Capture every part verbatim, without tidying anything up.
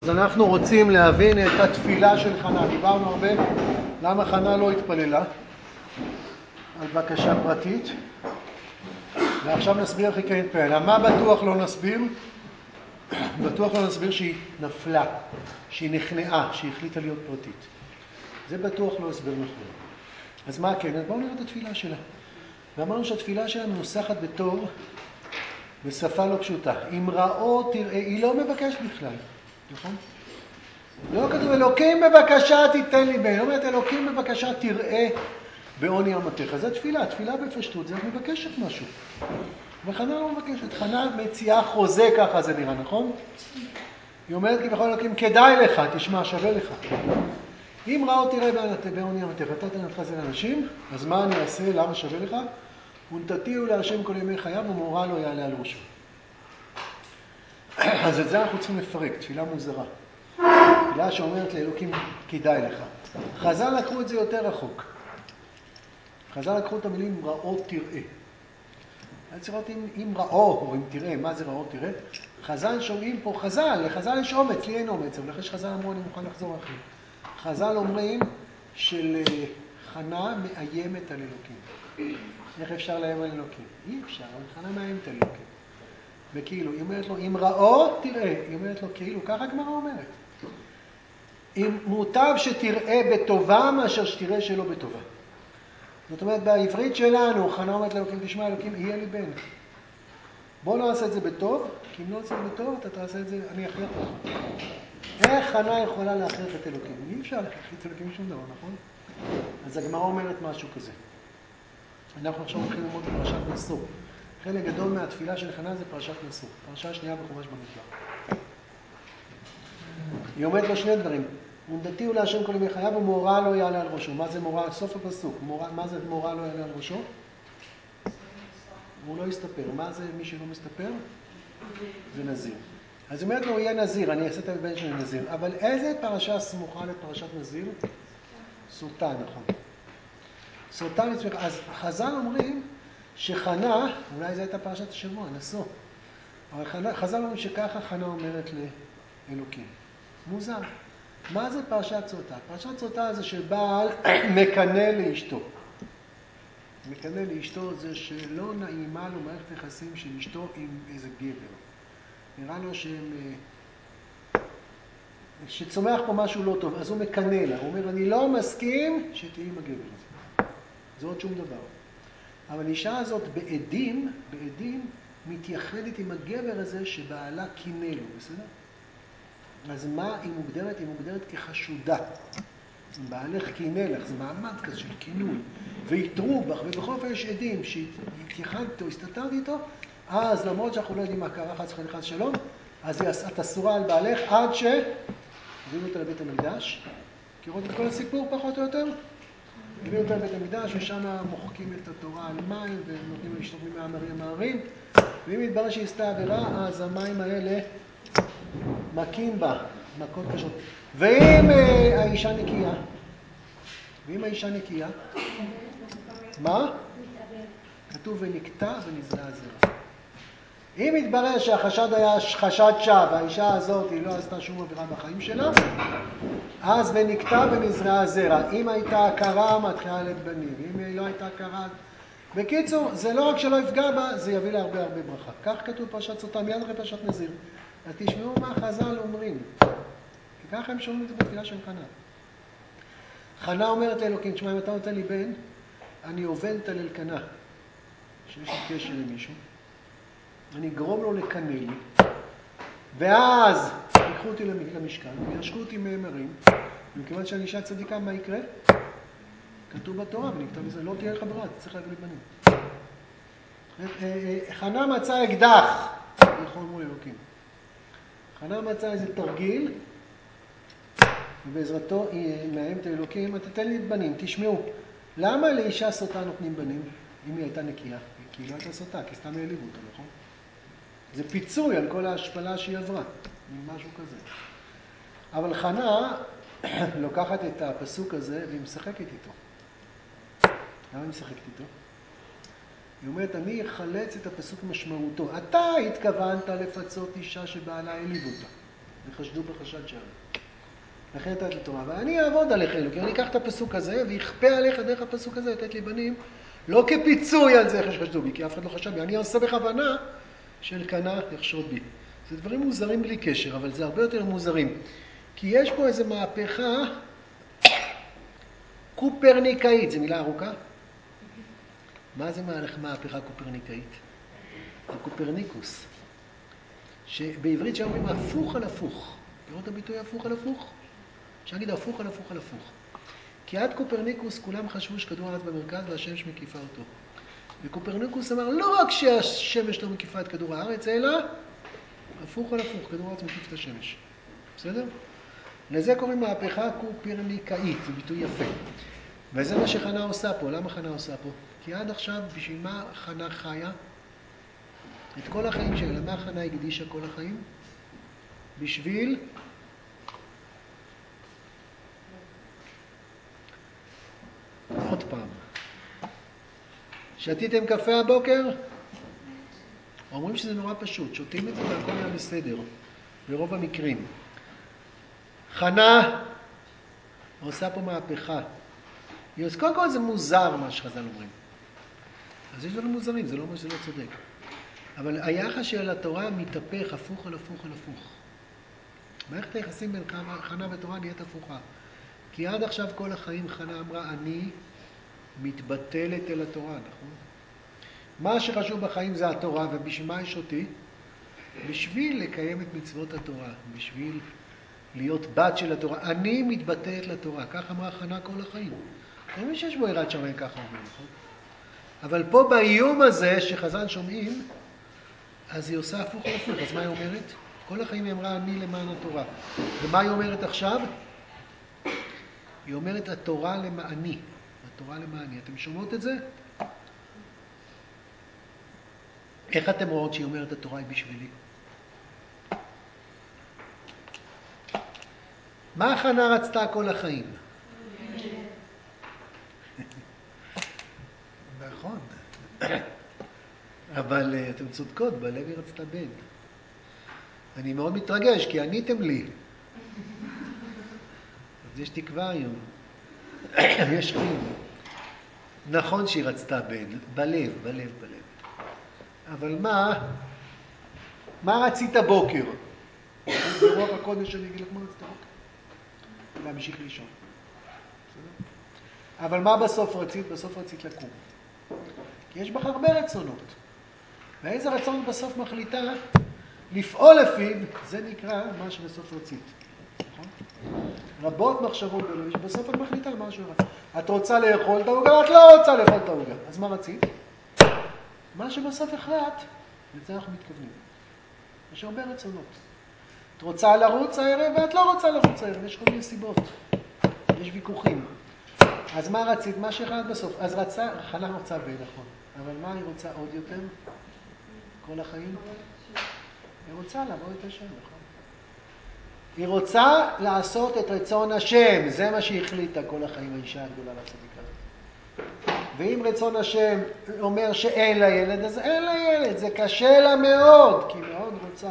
אז אנחנו רוצים להבין את התפילה של חנה. דיברנו הרבה למה חנה לא התפללה על בקשה פרטית, ועכשיו נסביר איך היא כן התפללה. מה בטוח לא נסביר? בטוח לא נסביר שהיא נפלה, שהיא נכנעה, שהיא החליטה להיות פרטית. זה בטוח לא הסבר נכון. אז מה כן? אז בואו נראה את התפילה שלה. ואמרנו שהתפילה שלה מנוסחת בתור בשפה לא פשוטה. אם ראו תראה, היא לא מבקשת בכלל, נכון? לא כתוב אלוקים בבקשה תיתן לי בן, היא אומרת אלוקים בבקשה תראה בעוני אמתך. זה תפילה, תפילה בפשטות, זה מבקשת משהו. וחנה לא מבקשת, חנה מציעה חוזה, ככה זה נראה, נכון? היא אומרת כביכול אלוקים כדאי לך, תשמע, שווה לך. אם ראו תראה בעוני אמתך, אתה תנתך זה לאנשים, אז מה אני אעשה, למה שווה לך? ונתתיהו להשם כל ימי חייו ומאורע לא יעלה על ראשו. אז את זה אנחנו צריכים לפרק, תפילה מוזרה. תפילה שאומרת לאלוקים כדאי לך. חז"ל לקחו את זה יותר רחוק. חז"ל לקחו את המילים ראו תראה. אני צריך לראות אם, אם ראו או אם תראה, מה זה ראו תראה? חז"ל שומעים פה, חז"ל, לחז"ל יש אומץ, לי אין אומץ, אבל אחרי שחז"ל אמרו אני מוכן לחזור אחרי. חז"ל אומרים של חנה מאיימת על אלוקים. איך אפשר לאיים על אלוקים? אי אפשר, אבל חנה מאיימת על אלוקים. וכאילו, היא אומרת לו, אם ראו תראה, היא אומרת לו כאילו, ככה הגמרא אומרת. אם מוטב שתראה בטובה מאשר שתראה שלא בטובה. זאת אומרת, בעברית שלנו, חנה אומרת לאלוקים, תשמע אלוקים, יהיה לי בן. בוא נעשה את זה בטוב, כי אם לא עושה את זה בטוב, אתה תעשה את זה, אני אכריח לך. איך חנה יכולה להכריח את אלוקים? אי אפשר להכריח את אלוקים שום דבר, נכון? אז הגמרא אומרת משהו כזה. אנחנו עכשיו הולכים ללמוד בפרשת נשוא. חלק גדול מהתפילה של חנה זה פרשת נשוא. פרשה שנייה בחומש במדבר. היא אומרת לו שני דברים. ונתתיהו להשם כל ימי חייו ומאורע לא יעלה על ראשו. מה זה מאורע? סוף הפסוק. מורא, מה זה מאורע לא יעלה על ראשו? הוא לא יסתפר. מה זה מי שלא מסתפר? זה נזיר. אז היא אומרת לו, הוא יהיה נזיר. אני אעשה את הבן של נזיר. אבל איזה פרשה סמוכה לפרשת נזיר? סוטה, נכון. סוטה לצמח. אז חז"ל אומרים שחנה, אולי זו הייתה פרשת השבוע, נשוא. אבל חז"ל אומרים שככה חנה אומרת לאלוקים. מוזר. מה זה פרשת סוטה? פרשת סוטה זה שבעל מקנה לאשתו. מקנה לאשתו זה שלא נעימה לו מערכת יחסים של אשתו עם איזה גבר. נראה לו שהם, שצומח פה משהו לא טוב, אז הוא מקנה לה. הוא אומר, אני לא מסכים שתהי עם הגבר הזה. זה עוד שום דבר. אבל האישה הזאת בעדים, בעדים, מתייחדת עם הגבר הזה שבעלה קינא לו, בסדר? אז מה היא מוגדרת? היא מוגדרת כחשודה. אם בעלך קינא לך, זה מעמד כזה של כינוי, ויתרו בך, ובכל אופן יש עדים שהתייחדת או הסתתרת איתו, אז למרות שאנחנו לא יודעים מה קרה, חס וחלילה שלום, אז את אסורה על בעלך עד ש... הביאו אותה לבית המקדש, מכירות את כל הסיפור פחות או יותר? הביאו אותה לבית המקדש, ושם מוחקים את התורה על מים, ונותנים לשתות ממאמרים מהרים, ואם יתברר שהיא עשתה עבירה, אז המים האלה מכים בה, מכות קשות. ואם אה, האישה נקייה? ואם האישה נקייה? מה? כתוב ונקטע ונזרע הזרע. אם יתברר שהחשד היה חשד שווא, והאישה הזאת היא לא עשתה שום עבירה בחיים שלה, אז ונקטע ונזרע הזרע. אם הייתה הכרה, מתחילה לבנים. אם היא לא הייתה הכרה... בקיצור, זה לא רק שלא יפגע בה, זה יביא לה הרבה הרבה ברכה. כך כתוב פרשת סוטה, מיד אחרי פרשת נזיר. אז תשמעו מה חז"ל אומרים. כי ככה הם שומעים את זה בתפילה של חנה. חנה אומרת לאלוקים, תשמע, אם אתה נותן לי בן, אני עובד את אלקנה, שיש לי קשר עם מישהו, אני אגרום לו לקנא לי, ואז יקחו אותי למשכן, וישקו אותי מאמרים, ומכיוון שאני אישה צדיקה, מה יקרה? כתוב בתורה, ונכתב בזה, לא תהיה לך ברירה, אתה צריך להביא בנים. חנה מצאה אקדח, יכול מול אלוקים. חנה מצאה איזה תרגיל, ובעזרתו היא מאיימת האלוקים, אתה תן לי בנים, תשמעו, למה לאישה סוטה נותנים בנים, אם היא הייתה נקייה? כי היא לא הייתה סוטה, כי סתם העליבו אותה, נכון? זה פיצוי על כל ההשפלה שהיא עברה, משהו כזה. אבל חנה לוקחת את הפסוק הזה והיא משחקת איתו. למה היא משחקת איתו? היא אומרת, אני אחלץ את הפסוק משמעותו. אתה התכוונת לפצות אישה שבעלה העליב אותה. וחשדו בחשד שווא. לכן נתת לתורה, ואני אעבוד עליך אלוקים, אני אקח את הפסוק הזה ויכפה עליך דרך הפסוק הזה לתת לי בנים, לא כפיצוי על זה שחשדו בי, כי אף אחד לא חשד בי, אני עושה בכוונה של קנה יחשוד בי. זה דברים מוזרים בלי קשר, אבל זה הרבה יותר מוזרים. כי יש פה איזו מהפכה קופרניקאית, זו מילה ארוכה? מה זה מהפכה קופרניקאית? זה קופרניקוס, שבעברית שאומרים הפוך על הפוך. תראו את הביטוי הפוך על הפוך? אפשר להגיד הפוך על הפוך על הפוך. כי עד קופרניקוס כולם חשבו שכדור הארץ במרכז והשמש מקיפה אותו. וקופרניקוס אמר לא רק שהשמש לא מקיפה את כדור הארץ, אלא הפוך על הפוך, כדור הארץ מקיף את השמש. בסדר? לזה קוראים מהפכה קופרניקאית, זה ביטוי יפה. וזה מה שחנה עושה פה. למה חנה עושה פה? כי עד עכשיו, בשביל מה חנה חיה? את כל החיים שלה. למה חנה הקדישה כל החיים? בשביל עוד פעם. שתיתם קפה הבוקר? אומרים שזה נורא פשוט. שותים את זה והכל היה בסדר. ברוב המקרים. חנה עושה פה מהפכה. אז קודם כל זה מוזר מה שחז"ל אומרים. אז יש דברים מוזרים, זה לא מה שזה לא צודק. אבל היחס של התורה מתהפך הפוך על הפוך על הפוך. מערכת היחסים בין חנה ותורה נהיית הפוכה. כי עד עכשיו כל החיים חנה אמרה, אני מתבטלת אל התורה, נכון? מה שחשוב בחיים זה התורה, ובשביל מה יש אותי? בשביל לקיים את מצוות התורה, בשביל להיות בת של התורה. אני מתבטלת לתורה, כך אמרה חנה כל החיים. לא מי שיש בו יראת שמיים ככה אומר, נכון? אבל פה באיום הזה שחז"ל שומעים, אז היא עושה הפוך על הפוך. אז מה היא אומרת? כל החיים היא אמרה אני למען התורה. ומה היא אומרת עכשיו? היא אומרת התורה למעני. התורה למעני. אתם שומעות את זה? איך אתם רואות שהיא אומרת התורה היא בשבילי? מה חנה רצתה כל החיים? נכון. אבל אתם צודקות, בלב היא רצתה בן. אני מאוד מתרגש, כי עניתם לי. אז יש תקווה היום. יש חיים. נכון שהיא רצתה בן, בלב, בלב, בלב. אבל מה, מה רצית בוקר? ברוח הקודש אני אגיד לך מה רצית בוקר. להמשיך לישון. אבל מה בסוף רצית? בסוף רצית לקום. כי יש בך הרבה רצונות. ואיזה רצון בסוף מחליטה לפעול לפיו, זה נקרא מה שבסוף רצית. נכון? רבות מחשבות בלב, שבסוף את מחליטה משהו רצית. את רוצה לאכול את העוגה, את לא רוצה לאכול את העוגה. אז מה רצית? מה שבסוף החלט, לזה אנחנו מתכוונים. יש הרבה רצונות. את רוצה לרוץ הערב ואת לא רוצה לרוץ הערב, יש כל מיני סיבות. יש ויכוחים. אז מה רצית? מה שהחלט בסוף. אז רצה, חנה רוצה בי, נכון. אבל מה היא רוצה עוד יותר? כל החיים? היא רוצה לעבוד את השם, נכון? היא רוצה לעשות את רצון השם. זה מה שהיא החליטה כל החיים, האישה הגדולה לצדיקה. ואם רצון השם אומר שאין לה ילד, אז אין לה ילד. זה קשה לה מאוד, כי היא מאוד רוצה.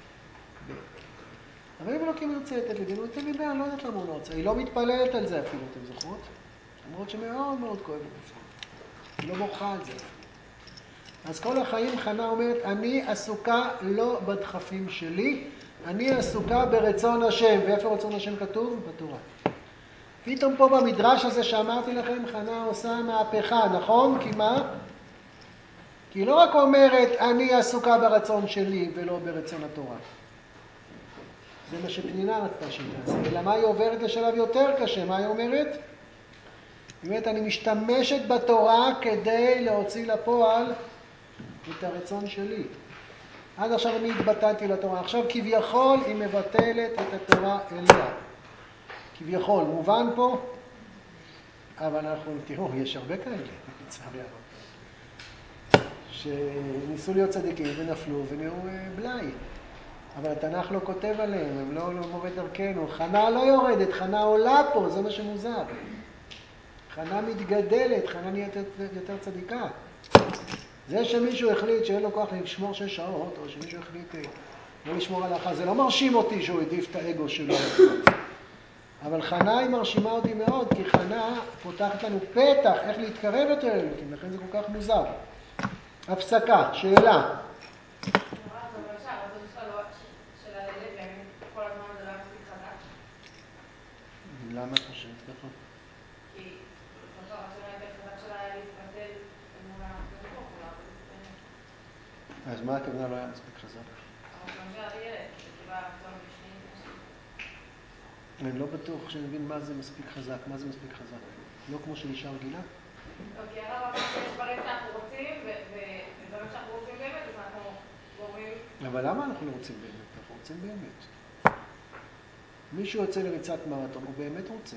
אבל אם אלוקים ירצה לתת לי, הוא ייתן לי בן, אני לא יודעת למה הוא לא רוצה. היא לא מתפללת על זה אפילו, אתם זוכרות? למרות שמאוד מאוד כואב בפנים. היא לא בורחה על זה אפילו. אז כל החיים חנה אומרת, אני עסוקה לא בדחפים שלי, אני עסוקה ברצון השם. ואיפה רצון השם כתוב? בתורה. פתאום פה במדרש הזה שאמרתי לכם, חנה עושה מהפכה, נכון? כי מה? כי היא לא רק אומרת, אני עסוקה ברצון שלי ולא ברצון התורה. זה מה שפנינה רצתה שהיא תעשה. אלא מה היא עוברת לשלב יותר קשה? מה היא אומרת? היא אומרת, אני משתמשת בתורה כדי להוציא לפועל את הרצון שלי. עד עכשיו אני התבטלתי לתורה. עכשיו כביכול היא מבטלת את התורה אליה. כביכול, מובן פה? אבל אנחנו, תראו, יש הרבה כאלה, לצערי הרב, שניסו להיות צדיקים ונפלו ונראו בלאי. אבל התנ"ך לא כותב עליהם, הם לא, לא מורד דרכנו. חנה לא יורדת, חנה עולה פה, זה מה שמוזר. חנה מתגדלת, חנה נהיית יותר צדיקה. זה שמישהו החליט שאין לו כוח לשמור שש שעות, או שמישהו החליט לא לשמור על האחר. זה לא מרשים אותי שהוא העדיף את האגו שלו. אבל חנה היא מרשימה אותי מאוד, כי חנה פותחת לנו פתח איך להתקרב יותר לאלוקים, לכן זה כל כך מוזר. הפסקה, שאלה. למה את חושבת ככה? כי בסוף הרצון היותר חזק שלה היה להתבטל מול הקדוש ברוך הוא. אז מה הכוונה לא היה מספיק חזק? הרצון שלה לילד, כאילו הרצון בשני נשים. אני לא בטוח שאני מבין מה זה מספיק חזק, מה זה מספיק חזק. לא כמו שאישה רגילה? אוקיי, הרב אמר שיש דברים שאנחנו רוצים, ודברים שאנחנו רוצים באמת, אז אנחנו גורמים... אבל למה אנחנו לא רוצים באמת? אנחנו רוצים באמת. מישהו יוצא לריצת מרתון, הוא באמת רוצה.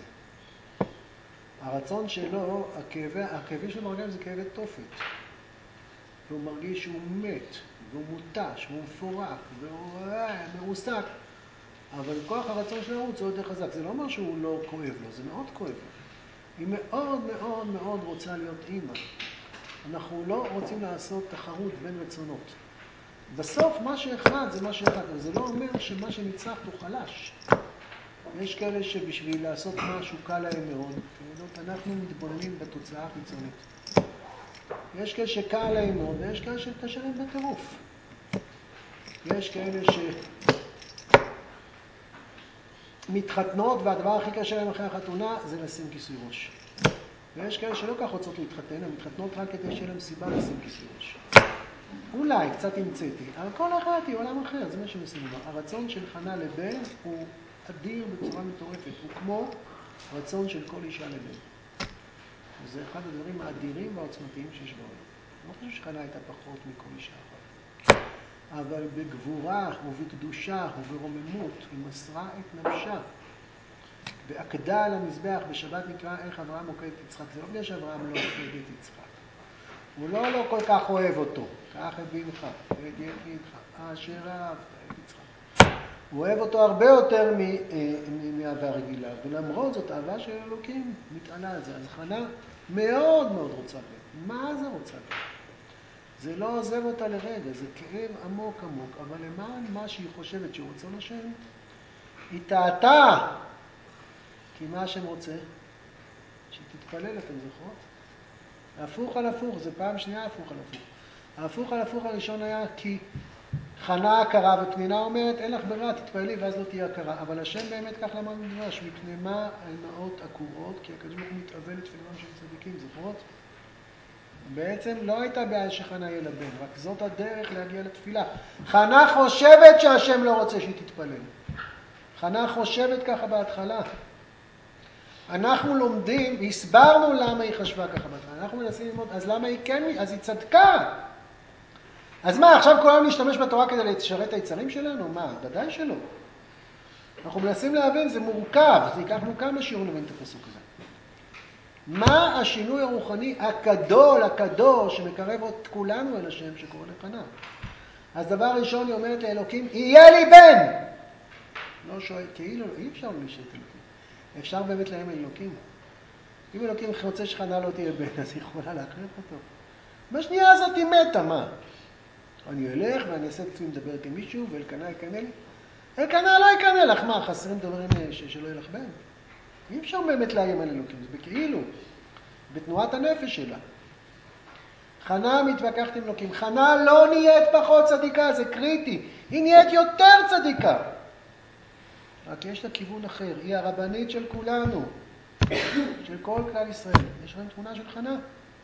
הרצון שלו, הכאבי, הכאבים שלו מרגלים זה כאבי תופת. והוא מרגיש שהוא מת, והוא מוטש, והוא מפורק, והוא מרוסק. אבל כוח הרצון של לרוץ הוא יותר חזק. זה לא אומר שהוא לא כואב לו, זה מאוד כואב לו. היא מאוד מאוד מאוד רוצה להיות אימא. אנחנו לא רוצים לעשות תחרות בין רצונות. בסוף מה שאחד זה מה שאחד, אבל זה לא אומר שמה שניצח הוא חלש. יש כאלה שבשביל לעשות משהו קל להם מאוד, אנחנו מתבוננים בתוצאה החיצונית. יש כאלה שקל להם מאוד, ויש כאלה שקשה להם בטירוף. יש כאלה שמתחתנות, והדבר הכי קשה להם אחרי החתונה זה לשים כיסוי ראש. ויש כאלה שלא כך רוצות להתחתן, הן מתחתנות רק כדי שיהיה להם סיבה לשים כיסוי ראש. אולי קצת המצאתי, אבל כל אחד היא עולם אחר, זה מה שמסים לו. הרצון של חנה לבן הוא אדיר בצורה מטורפת, הוא כמו רצון של כל אישה לבן. וזה אחד הדברים האדירים והעוצמתיים שיש בעולם. אני לא חושב שחנה הייתה פחות מכל אישה אחת. אבל בגבורה ובקדושה וברוממות היא מסרה את נפשה. ועקדה על המזבח, בשבת נקרא איך אברהם עוקד את יצחק. זה לא בגלל שאברהם לא עוקד את יצחק. הוא לא, לא כל כך אוהב אותו. קח את בנך, את יחידך, אשר אהבת את יצחק. הוא אוהב אותו הרבה יותר מאהבה רגילה, ולמרות זאת, אהבה של אלוקים מתעלה על זה. אז חנה מאוד מאוד רוצה בן. מה זה רוצה בן? זה לא עוזב אותה לרגע, זה כאב עמוק עמוק, אבל למען מה שהיא חושבת שהוא רוצה לשם, היא טעתה. כי מה השם רוצה? שהיא תתפלל, אתם זוכרות? הפוך על הפוך, זה פעם שנייה הפוך על הפוך. ההפוך על הפוך הראשון היה כי חנה הכרה, ופנינה אומרת, אין לך ברירה, תתפעלי ואז לא תהיה הכרה. אבל השם באמת כך למד מדרש, מפני מה האימהות עקורות, כי הקדוש ברוך הוא מתאבל לתפילתם של צדיקים, זוכרות? בעצם לא הייתה בעיה שחנה יהיה לבן, רק זאת הדרך להגיע לתפילה. חנה חושבת שהשם לא רוצה שהיא תתפלל. חנה חושבת ככה בהתחלה. אנחנו לומדים, והסברנו למה היא חשבה ככה בהתחלה. אנחנו מנסים ללמוד, אז למה היא כן, אז היא צדקה. אז מה, עכשיו כולנו נשתמש בתורה כדי לשרת את היצרים שלנו? מה, ודאי שלא. אנחנו מנסים להבין, זה מורכב, זה ייקח לנו כמה שיעורים להבין את הפסוק הזה. מה השינוי הרוחני הגדול, הקדוש, שמקרב את כולנו אל השם שקורא לחנה? אז דבר ראשון היא אומרת לאלוקים, יהיה לי בן! לא שואל, כאילו, אי אפשר לשאול את אלוקים. אפשר באמת להם אלוקים. אם אלוקים רוצה שחנה לא תהיה בן, אז היא יכולה להכריח אותו. בשנייה הזאת היא מתה, מה? אני אלך ואני אעשה את עצמי מדברת עם מישהו, ואלקנה יקנה לי. אלקנה לא יקנה לך, מה? חסרים דברים שלא יהיה לך בן? אי אפשר באמת לאיים על אלוקים, זה בכאילו. בתנועת הנפש שלה. חנה מתווכחת עם אלוקים. חנה לא נהיית פחות צדיקה, זה קריטי. היא נהיית יותר צדיקה. רק יש לה כיוון אחר. היא הרבנית של כולנו. של כל כלל ישראל. יש לכם תמונה של חנה?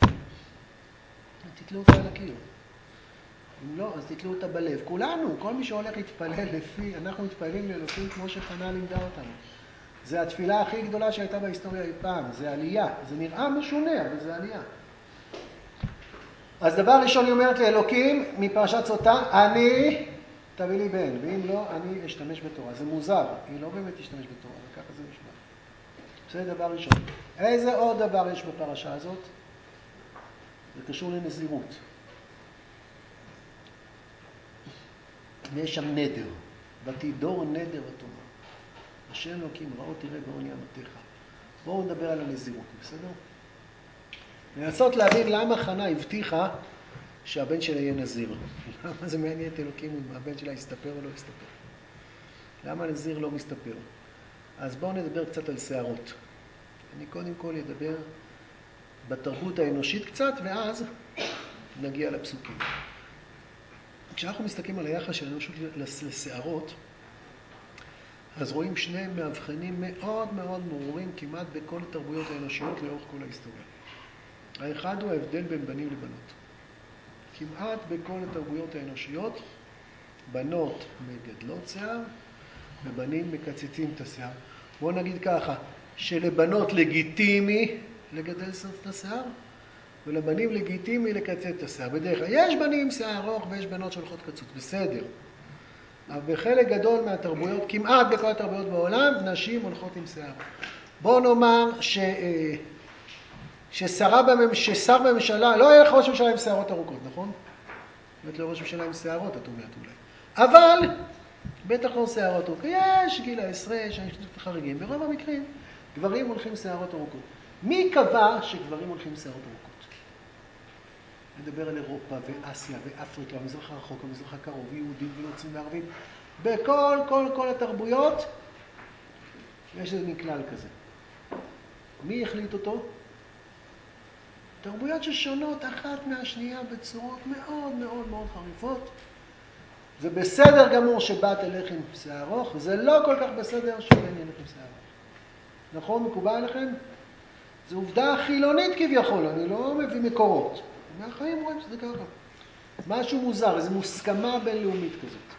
תתלו אותה על הקיר. אם לא, אז תתלו אותה בלב. כולנו, כל מי שהולך להתפלל לפי, אנחנו מתפללים לאלוקים כמו שחנה לימדה אותנו. זה התפילה הכי גדולה שהייתה בהיסטוריה אי פעם. זה עלייה. זה נראה משונה, אבל זה עלייה. אז דבר ראשון היא אומרת לאלוקים, מפרשת סוטה, אני תביא לי בן, ואם לא, אני אשתמש בתורה. זה מוזר, היא לא באמת תשתמש בתורה, אבל ככה זה נשמע. זה דבר ראשון. איזה עוד דבר יש בפרשה הזאת? זה קשור לנזירות. יש שם נדר, ותידור נדר ותאמר. השם אלוקים ראות תראה בעוני אמתיך. בואו נדבר על הנזירות, בסדר? לנסות להבין למה חנה הבטיחה שהבן שלה יהיה נזיר. למה זה מעניין את אלוקים אם הבן שלה יסתפר או לא יסתפר? למה נזיר לא מסתפר? אז בואו נדבר קצת על שערות. אני קודם כל אדבר בתרבות האנושית קצת, ואז נגיע לפסוקים. כשאנחנו מסתכלים על היחס של האנושות לשערות, אז רואים שני מאבחנים מאוד מאוד ברורים כמעט בכל התרבויות האנושיות לאורך כל ההיסטוריה. האחד הוא ההבדל בין בנים לבנות. כמעט בכל התרבויות האנושיות, בנות מגדלות שיער ובנים מקצצים את השיער. בואו נגיד ככה, שלבנות לגיטימי לגדל את השיער, ולבנים לגיטימי לקצץ את השיער. בדרך כלל, יש בנים עם שיער ארוך ויש בנות שהולכות קצוץ, בסדר. אבל בחלק גדול מהתרבויות, כמעט בכל התרבויות בעולם, נשים הולכות עם שיער. בואו נאמר ש... ששרה במ... ששר בממשלה, לא היה לך ראש ממשלה עם שיערות ארוכות, נכון? באמת לא ראש ממשלה עם שיערות, את אומרת אולי. אבל, בטח לא שיערות ארוכות. יש גיל העשרה, שאני חושבת חריגים. ברוב המקרים, גברים הולכים שיערות ארוכות. מי קבע שגברים הולכים שיערות ארוכות? נדבר על אירופה ואסיה ואפריקה, המזרח הרחוק, המזרח הקרוב, יהודים ונוצרים וערבים. בכל, כל, כל התרבויות, יש איזה מכלל כזה. מי החליט אותו? תרבויות ששונות אחת מהשנייה בצורות מאוד מאוד מאוד חריפות. זה בסדר גמור שבת תלך עם שיער ארוך, וזה לא כל כך בסדר שבן ילך עם שיער ארוך. נכון, מקובל עליכם? זו עובדה חילונית כביכול, אני לא מביא מקורות. מהחיים רואים שזה ככה. משהו מוזר, איזו מוסכמה בינלאומית כזאת.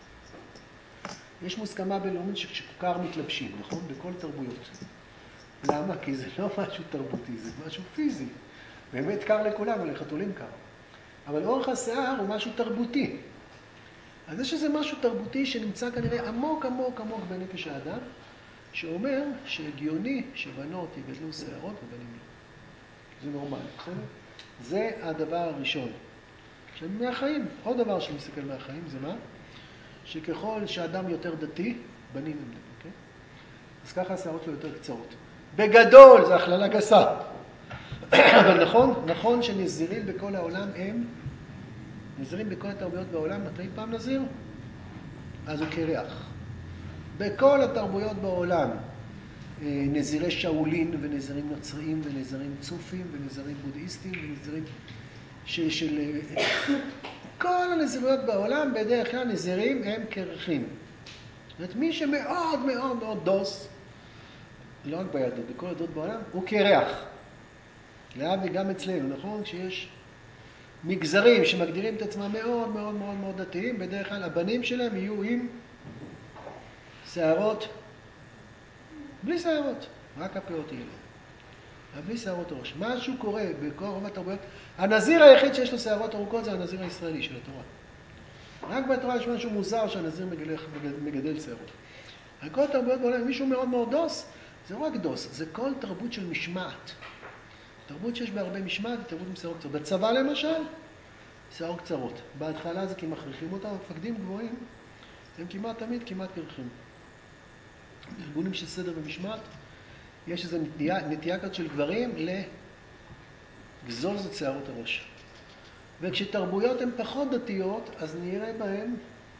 יש מוסכמה בינלאומית שכשקר מתלבשים, נכון? בכל תרבויות. למה? כי זה לא משהו תרבותי, זה משהו פיזי. באמת קר לכולם, ולחתולים קר. אבל אורך השיער הוא משהו תרבותי. אז יש איזה משהו תרבותי שנמצא כנראה עמוק עמוק עמוק בנפש האדם, שאומר שהגיוני שבנות יגדלו שערות ובנים לא. זה נורמלי, בסדר? זה הדבר הראשון. עכשיו, מהחיים, עוד דבר שאני מסתכל מהחיים זה מה? שככל שאדם יותר דתי, בנים הם דתי, אוקיי? אז ככה השערות שלו יותר קצרות. בגדול, זה הכללה גסה. אבל נכון, נכון שנזירים בכל העולם הם, נזירים בכל התרבויות בעולם, מתי פעם נזיר? אז הוא קרח. בכל התרבויות בעולם, נזירי שאולין ונזירים נוצריים ונזירים צופים ונזירים בודהיסטים ונזירים של, של... כל הנזירויות בעולם בדרך כלל נזירים הם קרחים. זאת אומרת, מי שמאוד מאוד מאוד דוס, לא רק ביהדות, בכל הדות בעולם, הוא קרח. להבדיל גם אצלנו, נכון? כשיש מגזרים שמגדירים את עצמם מאוד מאוד מאוד מאוד דתיים, בדרך כלל הבנים שלהם יהיו עם שערות, בלי שערות, רק הפאות יהיו לו. בלי שערות ראש. משהו קורה בכל רוב התרבויות. הנזיר היחיד שיש לו שערות ארוכות זה הנזיר הישראלי של התורה. רק בתורה יש משהו מוזר שהנזיר מגדל, מגדל שערות. על כל התרבויות בעולם, מישהו מאוד מאוד דוס, זה לא רק דוס, זה כל תרבות של משמעת. תרבות שיש בה הרבה משמעת, היא תרבות עם שערות קצרות. בצבא למשל, שערות קצרות. בהתחלה זה כי מכריחים אותם, מפקדים גבוהים, הם כמעט תמיד כמעט קרחים. ארגונים של סדר ומשמעת, יש איזו נטייה, נטייה כזאת של גברים לגזוז את שערות הראש. וכשתרבויות הן פחות דתיות, אז נראה בהן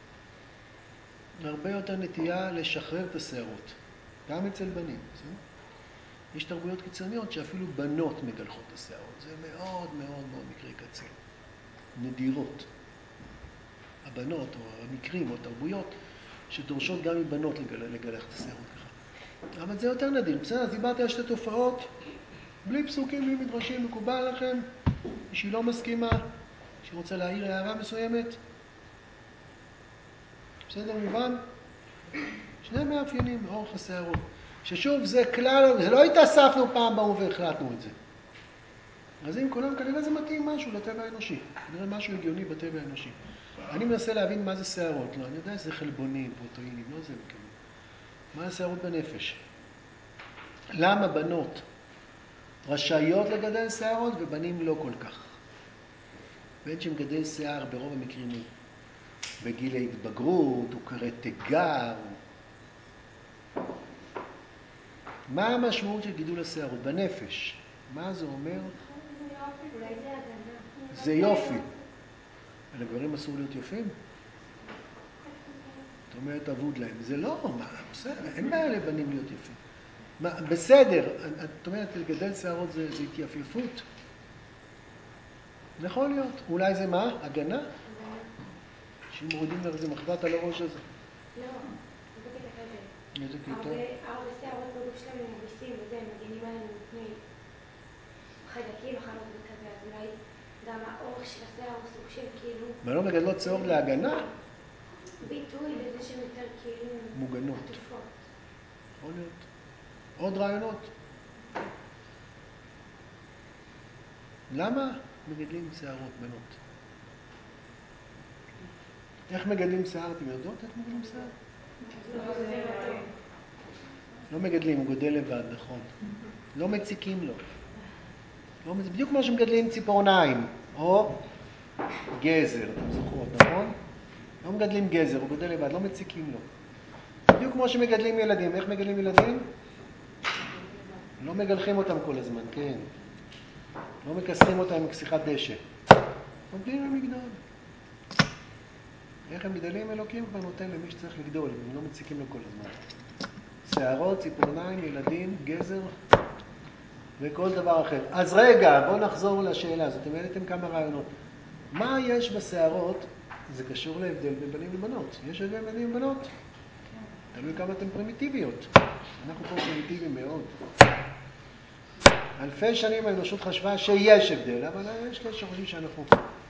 הרבה יותר נטייה לשחרר את השערות. גם אצל בנים. זה? יש תרבויות קיצוניות שאפילו בנות מגלחות את השערות. זה מאוד מאוד מאוד מקרי קצה. נדירות. הבנות או המקרים או תרבויות שדורשות גם מבנות לגלח את השערות ככה. אבל זה יותר נדיר. בסדר, אז דיברתי על שתי תופעות, בלי פסוקים, בלי מדרשים, מקובל לכם, שהיא לא מסכימה, שהיא רוצה להעיר הערה מסוימת. בסדר, מובן? שני מאפיינים, אורך השערות. ששוב, זה כלל, זה לא התאספנו פעם באו והחלטנו את זה. אז אם כולם, כנראה זה מתאים משהו לטבע האנושי. כנראה משהו הגיוני בטבע האנושי. אני מנסה להבין מה זה שערות. לא, אני יודע שזה חלבונים, פרוטאינים, לא זה מכאן. מה זה שערות בנפש? למה בנות רשאיות לגדל שערות ובנים לא כל כך? בן שמגדל שיער ברוב המקרים הוא בגיל ההתבגרות, הוא קרא תיגר. מה המשמעות של גידול השערות בנפש? מה זה אומר? אולי זה הגנה. זה יופי. לגברים אסור להיות יפים? זאת אומרת, אבוד להם. זה לא, מה, בסדר, אין בעיה לבנים להיות יפים. מה, בסדר, את אומרת, לגדל שערות זה, זה התייפייפות. יכול להיות. אולי זה מה? הגנה? שאם מורידים לך איזה מחבת על הראש הזה. לא, זה בקטע כזה. איזה קטע? הרבה שערות בגוף שלנו הם מביסים וזה, הם מגינים עלינו מפני חיידקים, מחלות וכזה, אז אולי גם האורך של השיער הוא סוג של כאילו... מה לא מגדלות שערות להגנה? ביטוי לזה שהם יותר כאילו... מוגנות. עטופות. יכול להיות. עוד רעיונות? למה מגדלים שערות, בנות? איך מגדלים שיער? אתם יודעות איך מגדלים שיער? לא מגדלים, הוא גדל לבד, נכון. לא מציקים לו. לא, זה בדיוק כמו שמגדלים ציפורניים, או גזר, אתם זוכרות, נכון? לא מגדלים גזר, הוא גדל לבד, לא מציקים לו. בדיוק כמו שמגדלים ילדים. איך מגדלים ילדים? לא מגלחים אותם כל הזמן, כן. לא מקסרים אותם עם כסיכת דשא. נותנים להם לגדול. איך הם גדלים? אלוקים כבר נותן למי שצריך לגדול, הם לא מציקים לו כל הזמן. שערות, ציפורניים, ילדים, גזר וכל דבר אחר. אז רגע, בואו נחזור לשאלה הזאת. אתם העליתם כמה רעיונות. מה יש בשערות? זה קשור להבדל בין בנים ובנות. יש הבדל בין בנים ובנות? תלוי כמה אתם פרימיטיביות. אנחנו פה פרימיטיביים מאוד. אלפי שנים האנושות חשבה שיש הבדל, אבל יש כאלה שחושבים שאנחנו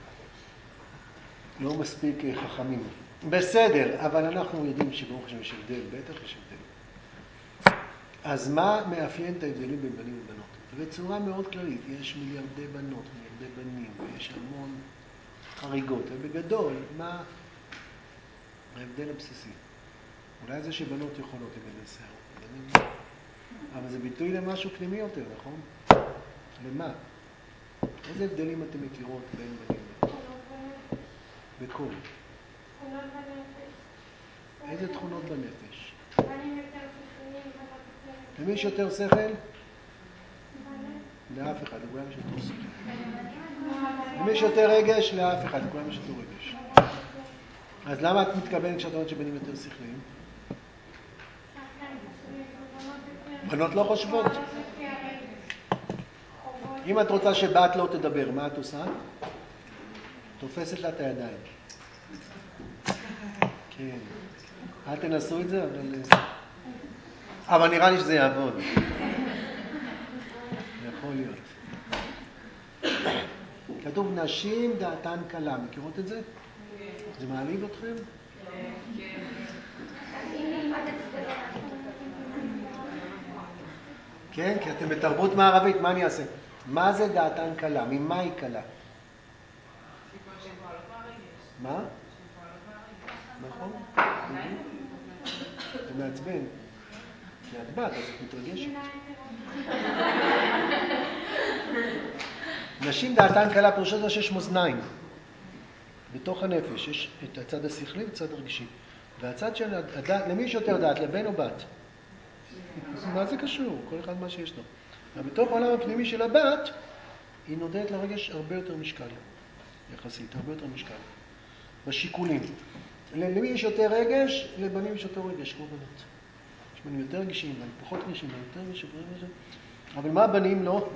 לא מספיק חכמים. בסדר, אבל אנחנו יודעים שברוך השם יש הבדל, בטח יש הבדל. אז מה מאפיין את ההבדלים בין בנים ובנות? בצורה מאוד כללית, יש מיליארדי בנות, מיליארדי בנים, ויש המון חריגות. ובגדול, מה ההבדל הבסיסי? אולי זה שבנות יכולות לגדל שערות, בנים... אבל זה ביטוי למשהו פנימי יותר, נכון? למה? איזה הבדלים אתם מכירות בין בנים ובנות? בכל. תכונות בנפש. איזה תכונות בנפש? בנים יותר שכליים, בנות יותר... למי יש יותר שכל? בנים. לאף אחד, לכולם יש יותר שכל. למי יש יותר רגש? לאף אחד, לכולם יש יותר רגש. אז למה את מתכוונת כשאת אומרת שבנים יותר שכליים? בנות לא חושבות. אם את רוצה שבת לא תדבר, מה את עושה? תופסת לה את הידיים. כן. אל תנסו את זה, אבל... אבל נראה לי שזה יעבוד. יכול להיות. כתוב נשים דעתן קלה. מכירות את זה? זה מעליב אתכם? כן, כי אתם בתרבות מערבית, מה אני אעשה? מה זה דעתן קלה? ממה היא קלה? מה? נכון? זה מעצבן. כי את בת, אז את מתרגשת. נשים דעתן קלה, פירושו זה שיש מאזניים. בתוך הנפש יש את הצד השכלי והצד הרגשי. והצד של הדעת, למי יש יותר דעת, לבן או בת? מה זה קשור? כל אחד מה שיש לו. אבל בתוך העולם הפנימי של הבת, היא נותנת לרגש הרבה יותר משקל. יחסית, הרבה יותר משקל. בשיקולים. למי יש יותר רגש? לבנים יש יותר רגש, כמו בנות. יש בנים יותר רגישים, בנים פחות רגישים, בנים יותר רגישים, אבל מה בנים לא?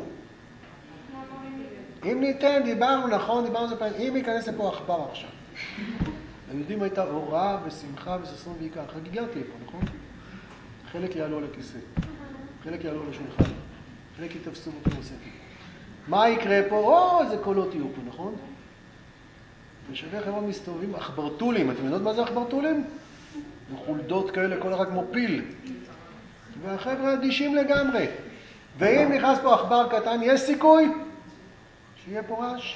אם ניתן, דיברנו, נכון, דיברנו על זה פעם, אם ייכנס לפה אכבר עכשיו. היהודים הייתה הוראה ושמחה וששון ועיקר. חגיגה תהיה פה, נכון? חלק יעלו על הכיסא, חלק יעלו על השולחן, חלק יתפסו בפני הספר. מה יקרה פה? או, איזה קולות יהיו פה, נכון? ושווה חבר'ה מסתובבים אכברטולים. אתם יודעות מה זה אכברטולים? חולדות כאלה, כל אחד כמו פיל. והחבר'ה אדישים לגמרי. ואם נכנס פה אכבר קטן, יש סיכוי שיהיה פה רעש.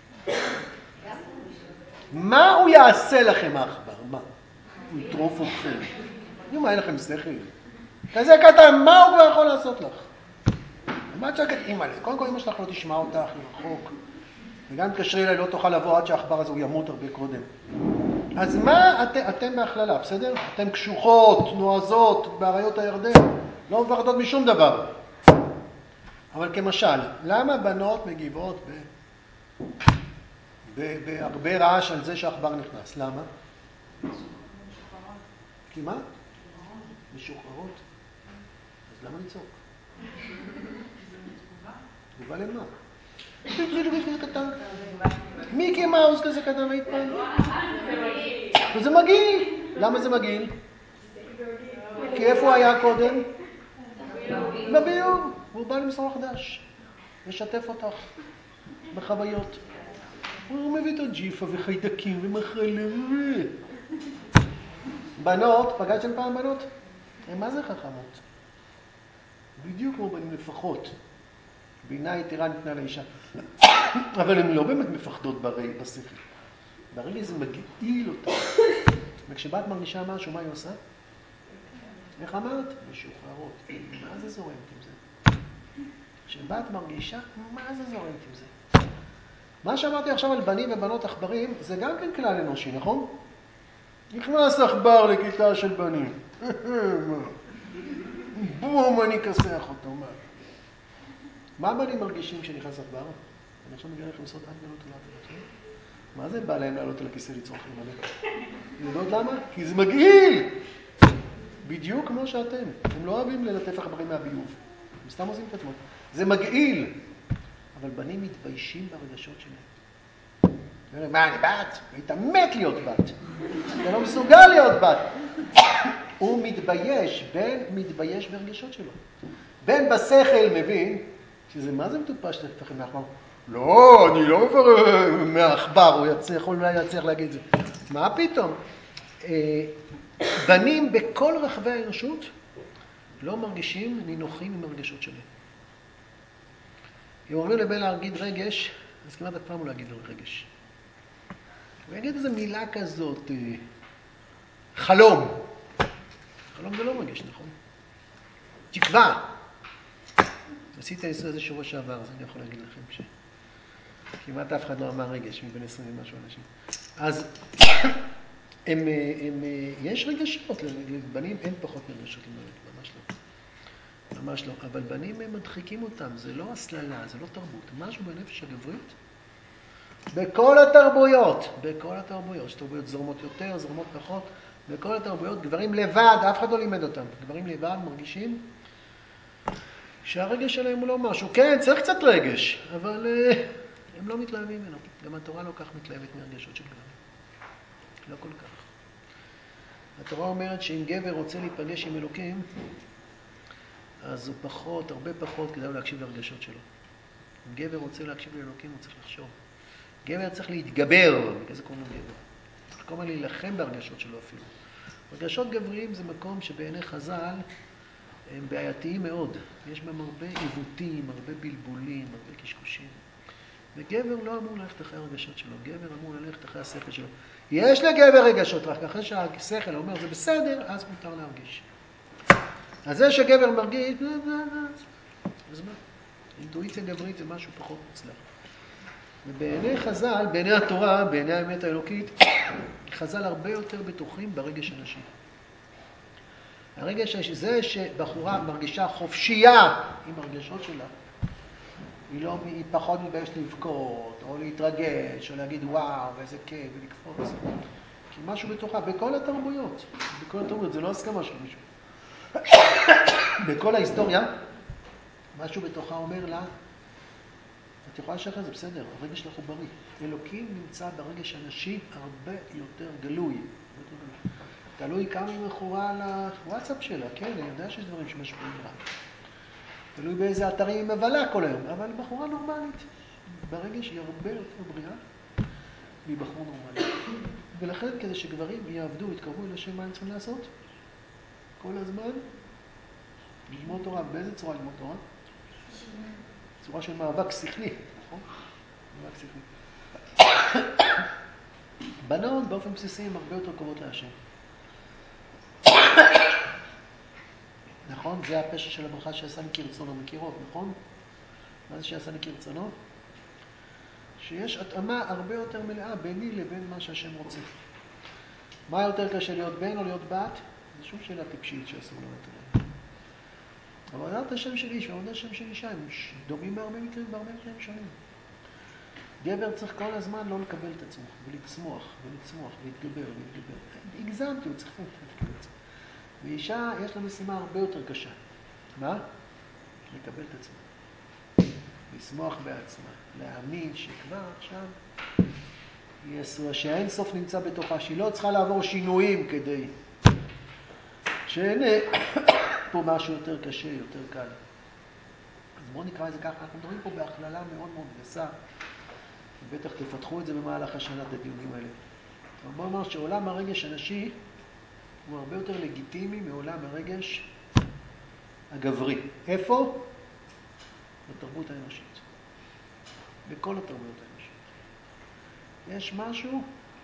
מה הוא יעשה לכם האכבר? מה? הוא יטרוף אתכם. מה, אין לכם שכל? כזה קטן, מה הוא כבר יכול לעשות לך? מה את צועקת? אמא, קודם כל אמא שלך לא תשמע אותך, היא רחוק. וגם תקשרי אליי, לא תוכל לבוא עד שהאכבר הזה הוא ימות הרבה קודם. אז מה את, אתם בהכללה, בסדר? אתם קשוחות, נועזות, באריות הירדן, לא מפחדות משום דבר. אבל כמשל, למה בנות מגיבות בהרבה רעש על זה שהעכבר נכנס. למה? כי מה? משוחררות. אז למה לצעוק? תגובה למה? מיקי מאוס כזה קטן היית פעם? וזה מגעיל. למה זה מגעיל? כי איפה הוא היה קודם? בביוב. הוא בא למסור חדש. לשתף אותך בחוויות. הוא מביא את הג'יפה וחיידקים ומחלים. בנות, פגשתם פעם בנות? הן מה זה חכמות? בדיוק כמו בנים לפחות. בינה יתרה ניתנה לאישה. אבל הן לא באמת מפחדות ברי, בשכל. ברגע זה מגעיל אותה. וכשבת מרגישה משהו, מה היא עושה? איך אמרת? משוחררות. מה זה זורמת עם זה? כשבת מרגישה, מה זה זורמת עם זה? מה שאמרתי עכשיו על בנים ובנות עכברים, זה גם כן כלל אנושי, נכון? נכנס עכבר לכיתה של בנים. בום, אני כסח אותו, מה? מה הבנים מרגישים כשנכנס עכבר? אני עכשיו מגיע לכם סוד עד גלות ולעד. מה זה בא להם לעלות על הכיסא לצרוך עם עליהם? יודעות למה? כי זה מגעיל! בדיוק כמו שאתם. הם לא אוהבים ללטף עכברים מהביוב. הם סתם עושים את עצמם. זה מגעיל! אבל בנים מתביישים ברגשות שלהם. מה, אני בת? היית מת להיות בת. אתה לא מסוגל להיות בת. הוא מתבייש, בן מתבייש ברגשות שלו. בן בשכל מבין שזה מה זה מטופש שתפחד מהעכבר? לא, אני לא עובר מהעכבר, הוא יצא, יכול אולי יצליח להגיד את זה. מה פתאום? בנים בכל רחבי האנושות לא מרגישים נינוחים עם הרגשות שלהם. אם אומרים לבן להגיד רגש, אז כמעט אף פעם הוא להגיד לו רגש. הוא יגיד איזו מילה כזאת, חלום. חלום זה לא רגש, נכון? תקווה. עשית ניסוי איזה שבוע שעבר, אז אני יכול להגיד לכם שכמעט אף אחד לא אמר רגש מבין עשרים ומשהו אנשים. אז הם, הם, יש רגשות, לבנים אין פחות מרגשות למעט, ממש לא. ממש לא, אבל בנים הם מדחיקים אותם, זה לא הסללה, זה לא תרבות, משהו בנפש הגברית. בכל התרבויות, בכל התרבויות, יש תרבויות זורמות יותר, זורמות פחות, בכל התרבויות, גברים לבד, אף אחד לא לימד אותם, גברים לבד מרגישים שהרגש שלהם הוא לא משהו. כן, צריך קצת רגש, אבל uh, הם לא מתלהבים ממנו. גם התורה לא כך מתלהבת מהרגשות של גברים. לא כל כך. התורה אומרת שאם גבר רוצה להיפגש עם אלוקים, אז הוא פחות, הרבה פחות, כדאי לו להקשיב לרגשות שלו. אם גבר רוצה להקשיב לאלוקים, הוא צריך לחשוב. גבר צריך להתגבר, בגלל זה קוראים לו גבר. צריך כל הזמן להילחם בהרגשות שלו אפילו. רגשות גבריים זה מקום שבעיני חז"ל הם בעייתיים מאוד. יש בהם הרבה עיוותים, הרבה בלבולים, הרבה קשקושים. וגבר לא אמור ללכת אחרי הרגשות שלו, גבר אמור ללכת אחרי השכל שלו. יש לגבר רגשות, רק אחרי שהשכל אומר זה בסדר, אז מותר להרגיש. אז זה שגבר מרגיש, אז מה? אינטואיציה גברית זה משהו פחות מוצלח. ובעיני חז"ל, בעיני התורה, בעיני האמת האלוקית, חז"ל הרבה יותר בטוחים ברגש הנשי. הרגש זה שבחורה מרגישה חופשייה עם הרגשות שלה, היא, לא, היא פחות מתביישת לבכות, או להתרגש, או להגיד וואו, ואיזה כיף, ולקפוץ. כי משהו בתוכה, בכל התרבויות, בכל התרבויות, זה לא הסכמה של מישהו. בכל ההיסטוריה, משהו בתוכה אומר לה, את יכולה לשחרר, זה בסדר, הרגש שלך הוא בריא. אלוקים נמצא ברגש הנשי הרבה יותר גלוי. תלוי כמה היא מכורה על הוואטסאפ שלה, כן, אני יודע שיש דברים שמשפיעים לה. תלוי באיזה אתרים היא מבלה כל היום, אבל בחורה נורמלית. ברגש היא הרבה יותר בריאה מבחור נורמלי. ולכן כדי שגברים יעבדו, יתקרבו אל השם, מה הם צריכים לעשות? כל הזמן ללמוד תורה. באיזה צורה ללמוד תורה? צורה של מאבק שכלי, נכון? מאבק שכלי. בנות באופן בסיסי הן הרבה יותר קרובות להשם. נכון? זה הפשע של הברכה שעשה לי כרצונו, מכירות, נכון? מה זה שעשה לי כרצונו? שיש התאמה הרבה יותר מלאה ביני לבין מה שהשם רוצה. מה יותר קשה, להיות בן או להיות בת? זו שום שאלה טיפשית שאסור לענות עליה. עבודת השם של איש ועבודת השם של אישה הם דומים בהרבה מקרים, בהרבה מקרים שונים. גבר צריך כל הזמן לא לקבל את עצמו, ולצמוח, ולצמוח, ולהתגבר, ולהתגבר. הגזמתי, הוא צריך לקבל את עצמו. ואישה, יש לה משימה הרבה יותר קשה. מה? לקבל את עצמה. לשמוח בעצמה. להאמין שכבר עכשיו יסוע, שהאין סוף נמצא בתוכה, שהיא לא צריכה לעבור שינויים כדי שאין פה משהו יותר קשה, יותר קל. אז בואו נקרא את זה ככה. אנחנו מדברים פה בהכללה מאוד מאוד גסה. בטח תפתחו את זה במהלך השנה, את הדיונים האלה. אבל בואו נאמר שעולם הרגש הנשי הוא הרבה יותר לגיטימי מעולם הרגש הגברי. איפה? בתרבות האנושית. בכל התרבויות האנושית. יש משהו,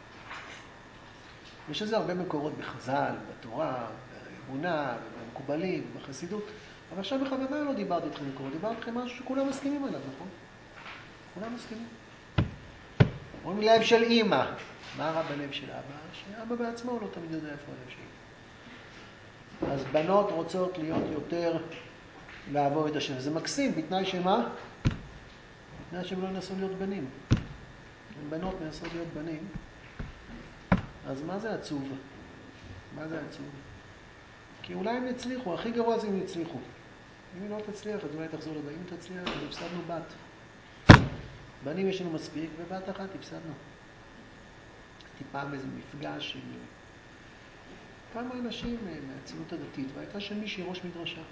יש לזה הרבה מקורות בחז"ל, בתורה, באמונה, במקובלים, בחסידות, אבל עכשיו בכוונה לא דיברתי אתכם מקורות, דיברתי אתכם משהו שכולם מסכימים עליו, נכון? כולם מסכימים. אומרים לב של אמא. מה רע בלב של אבא? שאבא בעצמו לא תמיד יודע איפה הלב שלו. אז בנות רוצות להיות יותר, לעבור את השם. זה מקסים, בתנאי שמה? בתנאי שהם לא ינסו להיות בנים. אם בנות מנסות להיות בנים, אז מה זה עצוב? מה זה עצוב? כי אולי הם יצליחו, הכי גרוע זה אם יצליחו. אם היא לא תצליח, אז אולי תחזור לבא. אם תצליח, אז הפסדנו בת. בנים יש לנו מספיק, ובת אחת הפסדנו. טיפה באיזה מפגש עם כמה אנשים מהציונות הדתית, והייתה שם מישהי ראש מדרשה.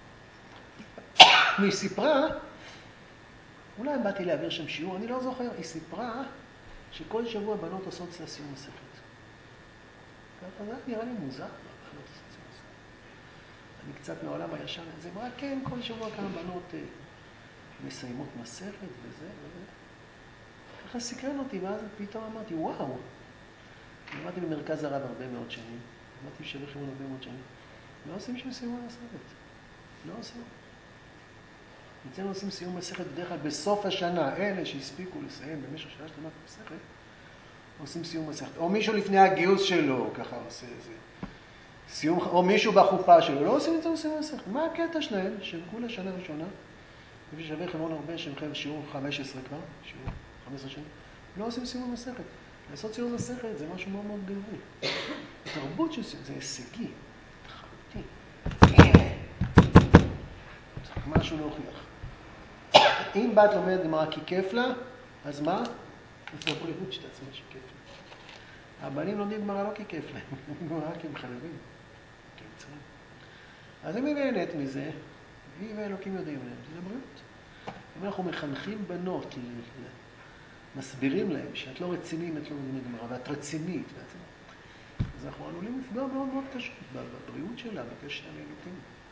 והיא סיפרה, אולי באתי להעביר שם שיעור, אני לא זוכר, היא סיפרה שכל שבוע בנות עושות סיום מסכת. ככה זה נראה לי מוזר, בנות עושות סיום מסכת. אני קצת מעולם הישן, אז היא אמרה, כן, כל שבוע כמה בנות אה, מסיימות מסכת וזה וזה. ככה סקרן אותי, ואז פתאום אמרתי, וואו. למדתי במרכז הרב הרבה מאוד שנים, למדתי בשבי חימון הרבה מאוד שנים. לא עושים שם סיום מסכת. לא עושים. אצלנו עושים סיום מסכת בדרך כלל בסוף השנה. אלה שהספיקו לסיים במשך שנה שלמה את המסכת, עושים סיום מסכת. או מישהו לפני הגיוס שלו, ככה עושה איזה סיום, או מישהו בחופה שלו, לא עושים את זה סיום מסכת. מה הקטע שלהם? שהם כולה שנה ראשונה, בשבי חימון הרבה, שהם חייב שיעור חמש עשרה כבר, שיעור חמש עשרה שנים, לא עושים סיום מסכת. לעשות סיום מסכת זה משהו מאוד מאוד גבוה. תרבות של סיום, זה הישגי, תחרותי. צריך משהו להוכיח. אם בת לומדת גמרא כי כיף לה, אז מה? זה הבריאות שתעצמה שכיף לה. הבנים לומדים גמרא לא כי כיף להם, לומדים גמרא כי הם חייבים. כי הם צריכים. אז אם היא נהנית מזה, היא ואלוקים יודעים להם, זה לבריאות. אם אנחנו מחנכים בנות, מסבירים להם שאת לא רצינית, את לא מבינה גמרא, ואת רצינית, אז אנחנו עלולים לפגוע מאוד מאוד קשה בבריאות שלה, בקשר לאלוקים.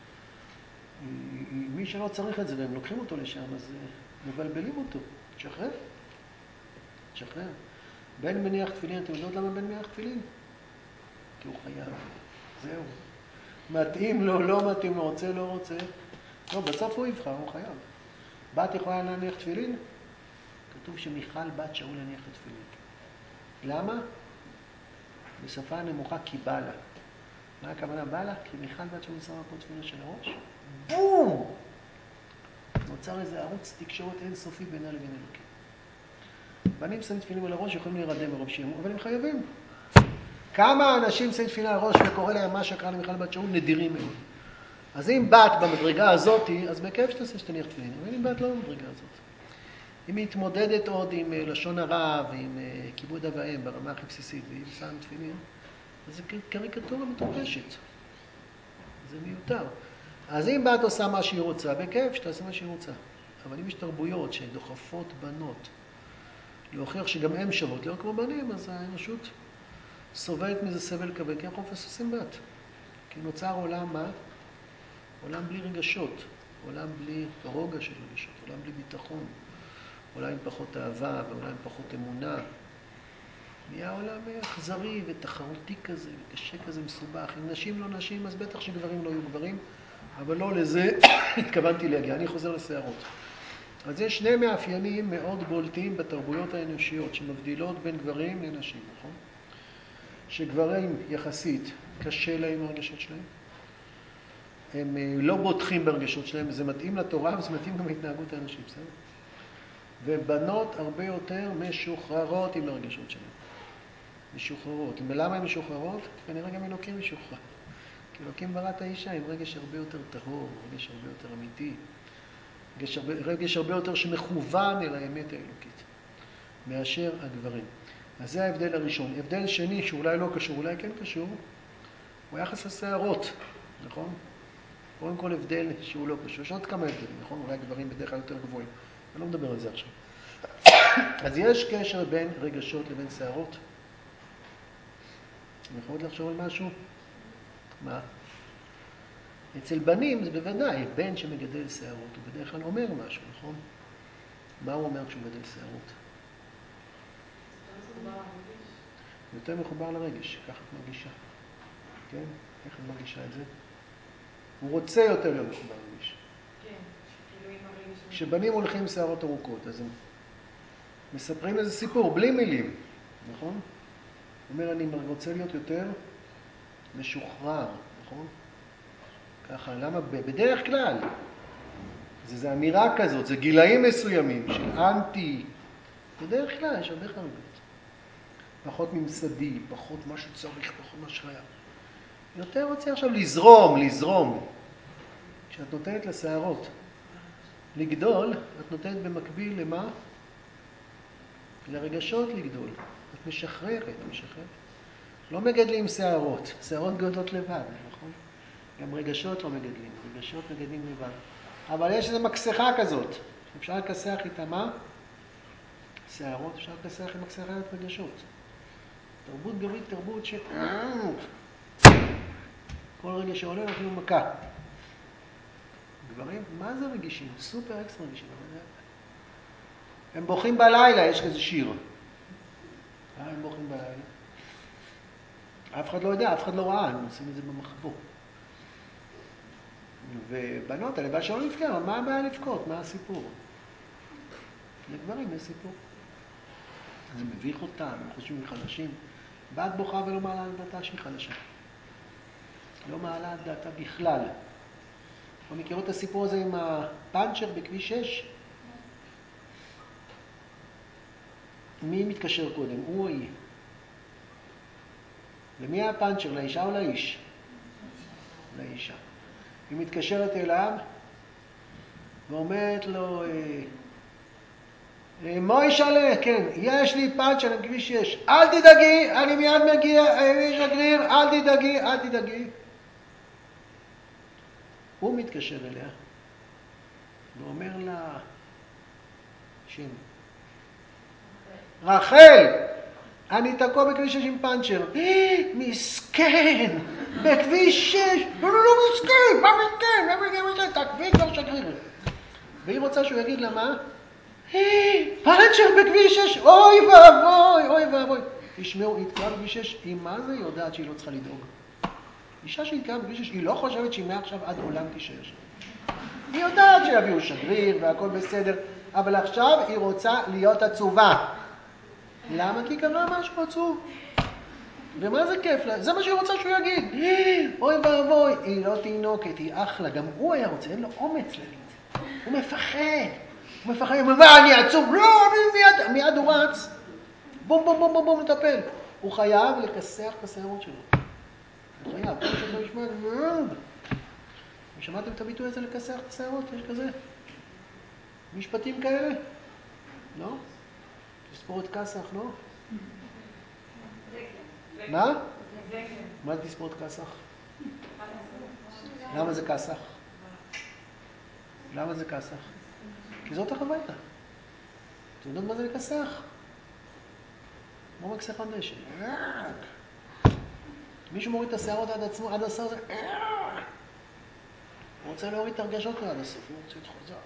מי שלא צריך את זה, והם לוקחים אותו לשם, אז מבלבלים אותו. תשחרר. תשחרר. בן מניח תפילין, אתם יודעות למה בן מניח תפילין? כי הוא חייב. זהו. מתאים לו, לא מתאים לו, רוצה, לא רוצה. לא, בסוף הוא יבחר, הוא חייב. בת יכולה להניח תפילין? כתוב שמיכל בת שאול להניח את התפילין. למה? בשפה נמוכה כי בא לה. מה הכוונה בא לה? כי מיכל בת שאול שמה פה תפילה של הראש. בום! נוצר איזה ערוץ תקשורת אינסופי בינה לבין אלוקים. בנים שמים תפילים על הראש, יכולים להירדם מרוב שימו, אבל הם חייבים. כמה אנשים שמים תפילה על הראש וקורא להם מה שקרה למיכל בת שאול? נדירים מאוד. אז אם בת במדרגה הזאת, אז בכיף שתעשה שתניח תפילין. אבל אם בת לא במדרגה הזאת. אם היא מתמודדת עוד עם לשון הרע ועם כיבוד אב ואם ברמה הכי בסיסית, והיא שמה תפילין, אז זה קריקטורה מטופשת. זה מיותר. אז אם בת עושה מה שהיא רוצה, בכיף שתעשה מה שהיא רוצה. אבל אם יש תרבויות שדוחפות בנות, להוכיח שגם הם שוות, לא כמו בנים, אז האנושות סובלת מזה סבל כבד, כי אנחנו מפספסים בת. כי נוצר עולם מה? עולם בלי רגשות, עולם בלי רוגע של רגשות, עולם בלי ביטחון, עולם עם פחות אהבה ועולם עם פחות אמונה. נהיה עולם אכזרי ותחרותי כזה, וקשה כזה, מסובך. אם נשים לא נשים, אז בטח שגברים לא יהיו גברים, אבל לא לזה התכוונתי להגיע. אני חוזר לסערות. אז יש שני מאפיינים מאוד בולטים בתרבויות האנושיות, שמבדילות בין גברים לנשים, נכון? שגברים יחסית קשה להם הרגשות שלהם. הם לא בוטחים ברגשות שלהם, זה מתאים לתורה וזה מתאים גם להתנהגות האנושית, בסדר? ובנות הרבה יותר משוחררות עם הרגשות שלהן. משוחררות. ולמה הן משוחררות? כנראה גם אלוקים משוחרר. כי אלוקים ברא את האישה עם רגש הרבה יותר טהור, רגש הרבה יותר אמיתי, רגש הרבה, רגש הרבה יותר שמכוון אל האמת האלוקית, מאשר הגברים. אז זה ההבדל הראשון. הבדל שני, שאולי לא קשור, אולי כן קשור, הוא יחס לשערות, נכון? קודם כל הבדל שהוא לא קשור. יש עוד כמה הבדלים, נכון? אולי הגברים בדרך כלל יותר גבוהים. אני לא מדבר על זה עכשיו. אז יש קשר בין רגשות לבין שערות? אתם יכולות לחשוב על משהו? מה? אצל בנים זה בוודאי, בן שמגדל שערות, הוא בדרך כלל אומר משהו, נכון? מה הוא אומר כשהוא מגדל שערות? יותר מחובר לרגש, ככה את מרגישה. כן? איך את מרגישה את זה? הוא רוצה יותר להיות מחובר לרגש. כן, כאילו עם הרגש. כשבנים הולכים עם שערות ארוכות, אז הם מספרים איזה סיפור, בלי מילים, נכון? הוא אומר, אני רוצה להיות יותר משוחרר, נכון? ככה, למה? בדרך כלל, זה, זה אמירה כזאת, זה גילאים מסוימים של אנטי. בדרך כלל יש הרבה חריגות. פחות ממסדי, פחות מה שצריך, פחות מה שחייב. יותר רוצה עכשיו לזרום, לזרום. כשאת נותנת לשערות לגדול, את נותנת במקביל למה? לרגשות לגדול. את משחררת, משחררת. לא מגדלים שערות, שערות גדלות לבד, נכון? גם רגשות לא מגדלים, רגשות מגדלים לבד. אבל יש איזו מקסחה כזאת, אפשר לקסח איתה מה? שערות, אפשר לקסח עם מקסחת רגשות. תרבות גברית, תרבות ש... כל רגע שעולה נותנים מכה. גברים, מה זה רגישים? סופר אקס רגישים. הם בוכים בלילה, יש כזה שיר. אה, הם בוכים בלילה. אף אחד לא יודע, אף אחד לא ראה, הם עושים את זה במחבוא. ובנות, הלוואי שלא לבכות, אבל מה הבעיה לבכות? מה הסיפור? לגברים יש סיפור. זה מביך אותם, הם חושבים חלשים. בת בוכה ולא מעלה על דעתה שהיא חלשה. לא מעלה על דעתה בכלל. לא מכירות את הסיפור הזה עם הפאנצ'ר בכביש שש? מי מתקשר קודם? הוא או היא? ומי היה הפאנצ'ר? לאישה או לאיש? לאישה. היא מתקשרת אליו ואומרת לו, מוישלה, כן, יש לי פאנצ'ר בכביש שש. אל תדאגי, אני מיד מגיע, אני שגריר, אל תדאגי, אל תדאגי. הוא מתקשר אליה ואומר לה, שם, רחל, אני תקוע בכביש שש עם פאנצ'ר. מסכן, בכביש שש. לא, לא, לא מסכן, מה מסכן? מה מסכן? תקבי כבר שגריר. והיא רוצה שהוא יגיד לה מה? פאנצ'ר בכביש שש, אוי ואבוי, אוי ואבוי. תשמעו, היא תקעה בכביש שש, היא מה זה יודעת שהיא לא צריכה לדאוג? אישה שהיא תקעה בכביש שש, היא לא חושבת שהיא מעכשיו עד עולם תישאר שם. היא יודעת שיביאו שגריר והכל בסדר, אבל עכשיו היא רוצה להיות עצובה. למה? כי קרה משהו עצוב. ומה זה כיף לה? זה מה שהיא רוצה שהוא יגיד. אוי ואבוי, היא לא תינוקת, היא אחלה. גם הוא היה רוצה, אין לו אומץ להגיד. הוא מפחד. הוא מפחד, מה, אני עצוב? לא, מיד, מיד הוא רץ. בום, בום, בום, בום, בום, לטפל. הוא חייב לכסח את השערות שלו. הוא חייב, כל שאתה משמע, שמעתם את הביטוי הזה לכסח את השערות? יש כזה? משפטים כאלה? לא? תספורת כסח, לא? מה? מה זה תספורת כסח? למה זה כסח? למה זה כסח? כי זאת החוויה. אתם יודעים מה זה לכסח? כמו מקסח על דשא. מישהו מוריד את השערות עד עצמו, עד הסער זה... הוא רוצה להוריד את הרגשות עד הסוף, הוא רוצה את חוזר,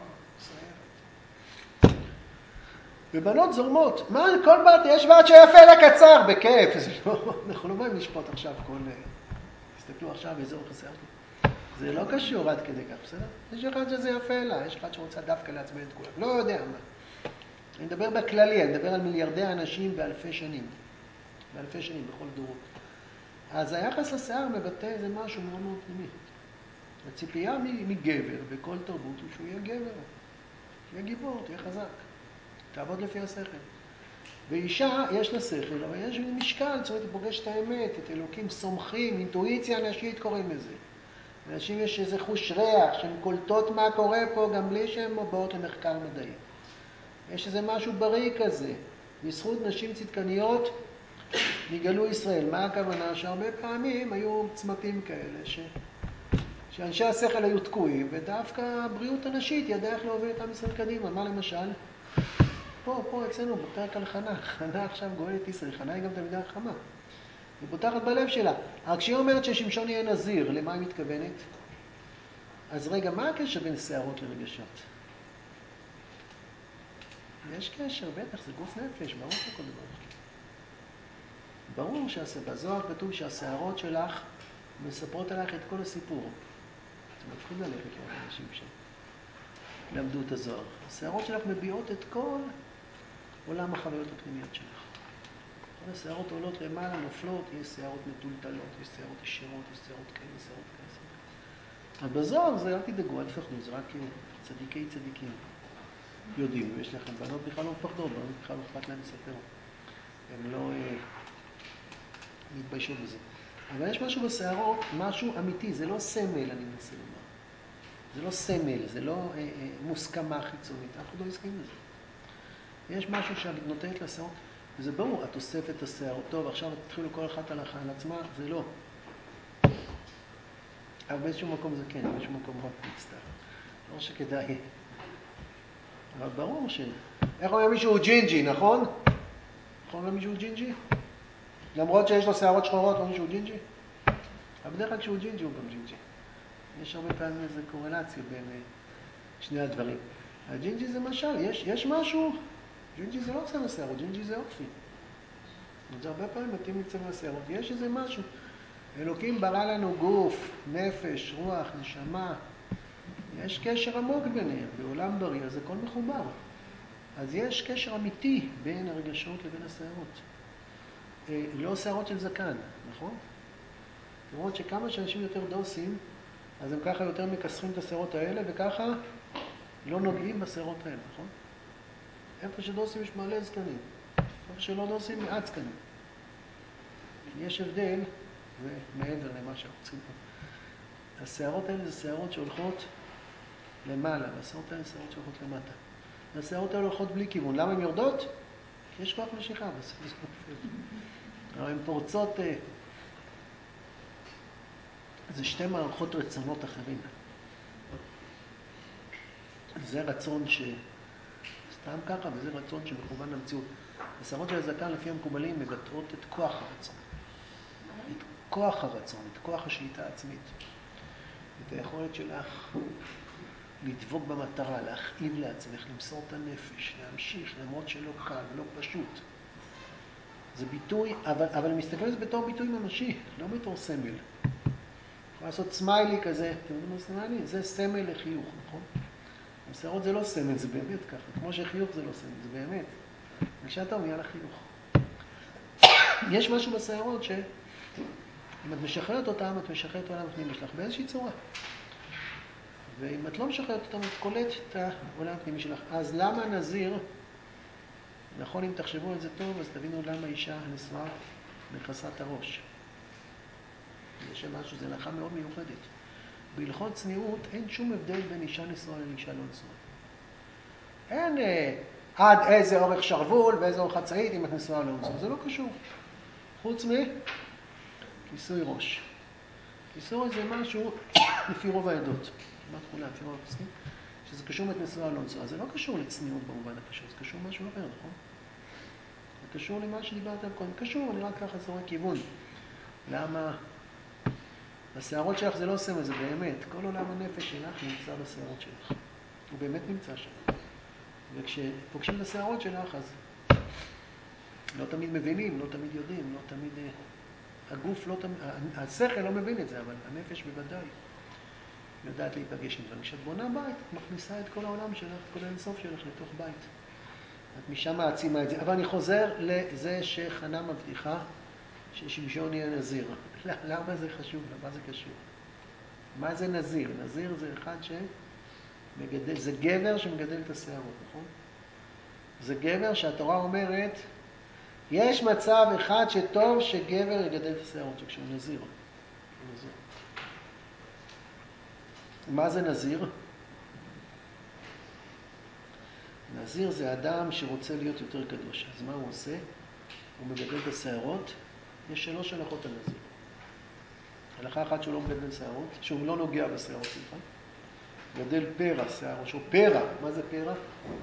סיירת. ובנות זורמות, מה, כל בת, יש בת שיפה לה קצר, בכיף. לא, אנחנו לא באים לשפוט עכשיו כל... תסתכלו עכשיו באזור חסר. זה לא קשור עד כדי כך, בסדר? יש אחד שזה יפה לה, יש אחד שרוצה דווקא לעצבן את כולם. לא יודע מה. אני מדבר בכללי, אני מדבר על מיליארדי אנשים באלפי שנים. באלפי שנים, בכל דורות. אז היחס לשיער מבטא איזה משהו מאוד מאוד פנימי. הציפייה מגבר בכל תרבות הוא שהוא יהיה גבר. יהיה גיבור, תהיה חזק. תעבוד לפי השכל. ואישה, יש לה שכל, אבל יש משקל, זאת אומרת, היא פוגשת את האמת, את אלוקים סומכים, אינטואיציה נשית קוראים לזה. לאנשים יש איזה חוש ריח, שהן קולטות מה קורה פה, גם בלי שהן באות למחקר מדעי. יש איזה משהו בריא כזה. בזכות נשים צדקניות נגאלו ישראל. מה הכוונה? שהרבה פעמים היו צמתים כאלה, ש... שאנשי השכל היו תקועים, ודווקא הבריאות הנשית ידעה איך להוביל את עם ישראל קדימה. מה למשל? פה, פה אצלנו, בפרק על חנה. חנה עכשיו גואלת ישראל. חנה היא גם תלמידה חכמה. היא פותחת בלב שלה. רק כשהיא אומרת ששמשון יהיה נזיר, למה היא מתכוונת? אז רגע, מה הקשר בין שערות לרגשות? יש קשר, בטח, זה גוף נפש, ברור שכל דבר. ברור שבזוהר כתוב שהשערות שלך מספרות עליך את כל הסיפור. זה מפחיד ללכת לאנשים שלמדו את הזוהר. השערות שלך מביעות את כל עולם החוויות הפנימיות שלך. כל השערות עולות למעלה, נופלות, יש שערות מטולטלות, יש שערות ישירות, יש שערות כאלה, שערות כאלה. אז בזוהר זה, אל תדאגו, אל תפחדו, זה רק צדיקי צדיקים יודעים. ויש לכם בנות בכלל לא מפחדות, בנות בכלל לא אכפת להם לספר. הם לא אה, מתביישו בזה. אבל יש משהו בשערות, משהו אמיתי, זה לא סמל, אני מנסה לומר. זה לא סמל, זה לא אה, אה, מוסכמה חיצונית, אף אחד לא הסכים לזה. יש משהו שאת נותנת לשערות, וזה ברור, את אוספת את השערות. טוב, עכשיו תתחילו כל אחת על עצמה, זה לא. אבל באיזשהו מקום זה כן, באיזשהו מקום רק מצטער. לא שכדאי. אבל ברור ש... איך אומר מישהו ג'ינג'י, נכון? נכון אומר מישהו ג'ינג'י? למרות שיש לו שערות שחורות, אומר מישהו ג'ינג'י? אבל בדרך כלל כשהוא ג'ינג'י הוא גם ג'ינג'י. יש הרבה פעמים איזו קורלציה בין שני הדברים. הג'ינג'י זה משל, יש, יש משהו, ג'ינג'י זה לא צבע שערות, ג'ינג'י זה אופי. זה הרבה פעמים מתאים לצבע השערות. יש איזה משהו. אלוקים ברא לנו גוף, נפש, רוח, נשמה. יש קשר עמוק ביניהם. בעולם בריא, אז הכל מחובר. אז יש קשר אמיתי בין הרגשות לבין השערות. אה, לא שערות של זקן, נכון? למרות שכמה שאנשים יותר דוסים, אז הם ככה יותר מקסחים את השערות האלה, וככה לא נוגעים בשערות האלה, נכון? איפה שדוסים יש מלא זקנים. איפה שלא דוסים מעט זקנים. יש הבדל, ומעבר למה שאנחנו צריכים פה. השערות האלה זה שערות שהולכות למעלה, והשערות האלה זה שערות שהולכות למטה. השערות האלה הולכות בלי כיוון. למה הן יורדות? כי יש כוח משיכה בסוף. אבל הן פורצות... זה שתי מערכות רצונות אחרים. זה רצון ש... סתם ככה, וזה רצון שמכוון למציאות. השערות של הזקן לפי המקובלים מבטאות את כוח הרצון. את כוח הרצון, את כוח השליטה העצמית. את היכולת שלך לדבוק במטרה, להכאיב לעצמך, למסור את הנפש, להמשיך, למרות שלא קל, לא פשוט. זה ביטוי, אבל, אבל מסתכל על זה בתור ביטוי ממשי, לא בתור סמל. יכול לעשות סמיילי כזה, אתם יודעים מה סמיילי? זה סמל לחיוך, נכון? השערות זה לא סמל, זה באמת ככה. כמו שחיוך זה לא סמל, זה באמת. וכשאתה נהיה לחיוך. יש משהו בשערות שאם את משחררת אותם, את משחררת את העולם הפנימי שלך באיזושהי צורה. ואם את לא משחררת אותם, את קולטת את העולם הפנימי שלך. אז למה נזיר, נכון אם תחשבו על זה טוב, אז תבינו למה אישה נשואה מכסת הראש. יש משהו, זה הלכה מאוד מיוחדת. בהלכות צניעות אין שום הבדל בין אישה נשואה לאישה לא נשואה. אין אה, עד איזה אורך שרוול ואיזה אורך חצאית אם את נשואה או לא נשואה. זה לא קשור. חוץ מכיסוי ראש. כיסוי זה משהו לפי רוב העדות. כמעט כולה, לפי רוב הפסקים. שזה קשור עם את נשואה או לא נשואה. זה לא קשור לצניעות במובן הקשור. זה קשור משהו אחר, נכון? זה קשור למה שדיברת על קודם. קשור, אני רק ככה זורק כיוון. למה? השערות שלך זה לא סמל, זה באמת. כל עולם הנפש שלך נמצא בשערות שלך. הוא באמת נמצא שם. וכשפוגשים את השערות שלך, אז לא תמיד מבינים, לא תמיד יודעים, לא תמיד... הגוף לא תמיד... השכל לא מבין את זה, אבל הנפש בוודאי יודעת להיפגש עם דברים. כשאת בונה בית, את מכניסה את כל העולם שלך, כל האינסוף שלך לתוך בית. את משם מעצימה את זה. אבל אני חוזר לזה שחנה מבטיחה ששמשון יהיה נזיר. למה זה חשוב? למה זה קשור? מה זה נזיר? נזיר זה אחד שמגדל, זה גבר שמגדל את השערות, נכון? זה גבר שהתורה אומרת, יש מצב אחד שטוב שגבר יגדל את השערות שלו, כשהוא נזיר. נזיר. מה זה נזיר? נזיר זה אדם שרוצה להיות יותר קדוש. אז מה הוא עושה? הוא מגדל את השערות. יש שלוש הלכות על נזיר. הלכה אחת שהוא לא מגדל שערות, שהוא לא נוגע בשערות, סליחה. גדל פרע שיער ראשו. פרע, מה זה פרע?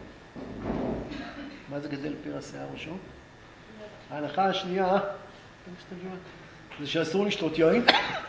מה זה גדל פרע שיער ראשו? ההלכה השנייה, זה שאסור לשתות יין.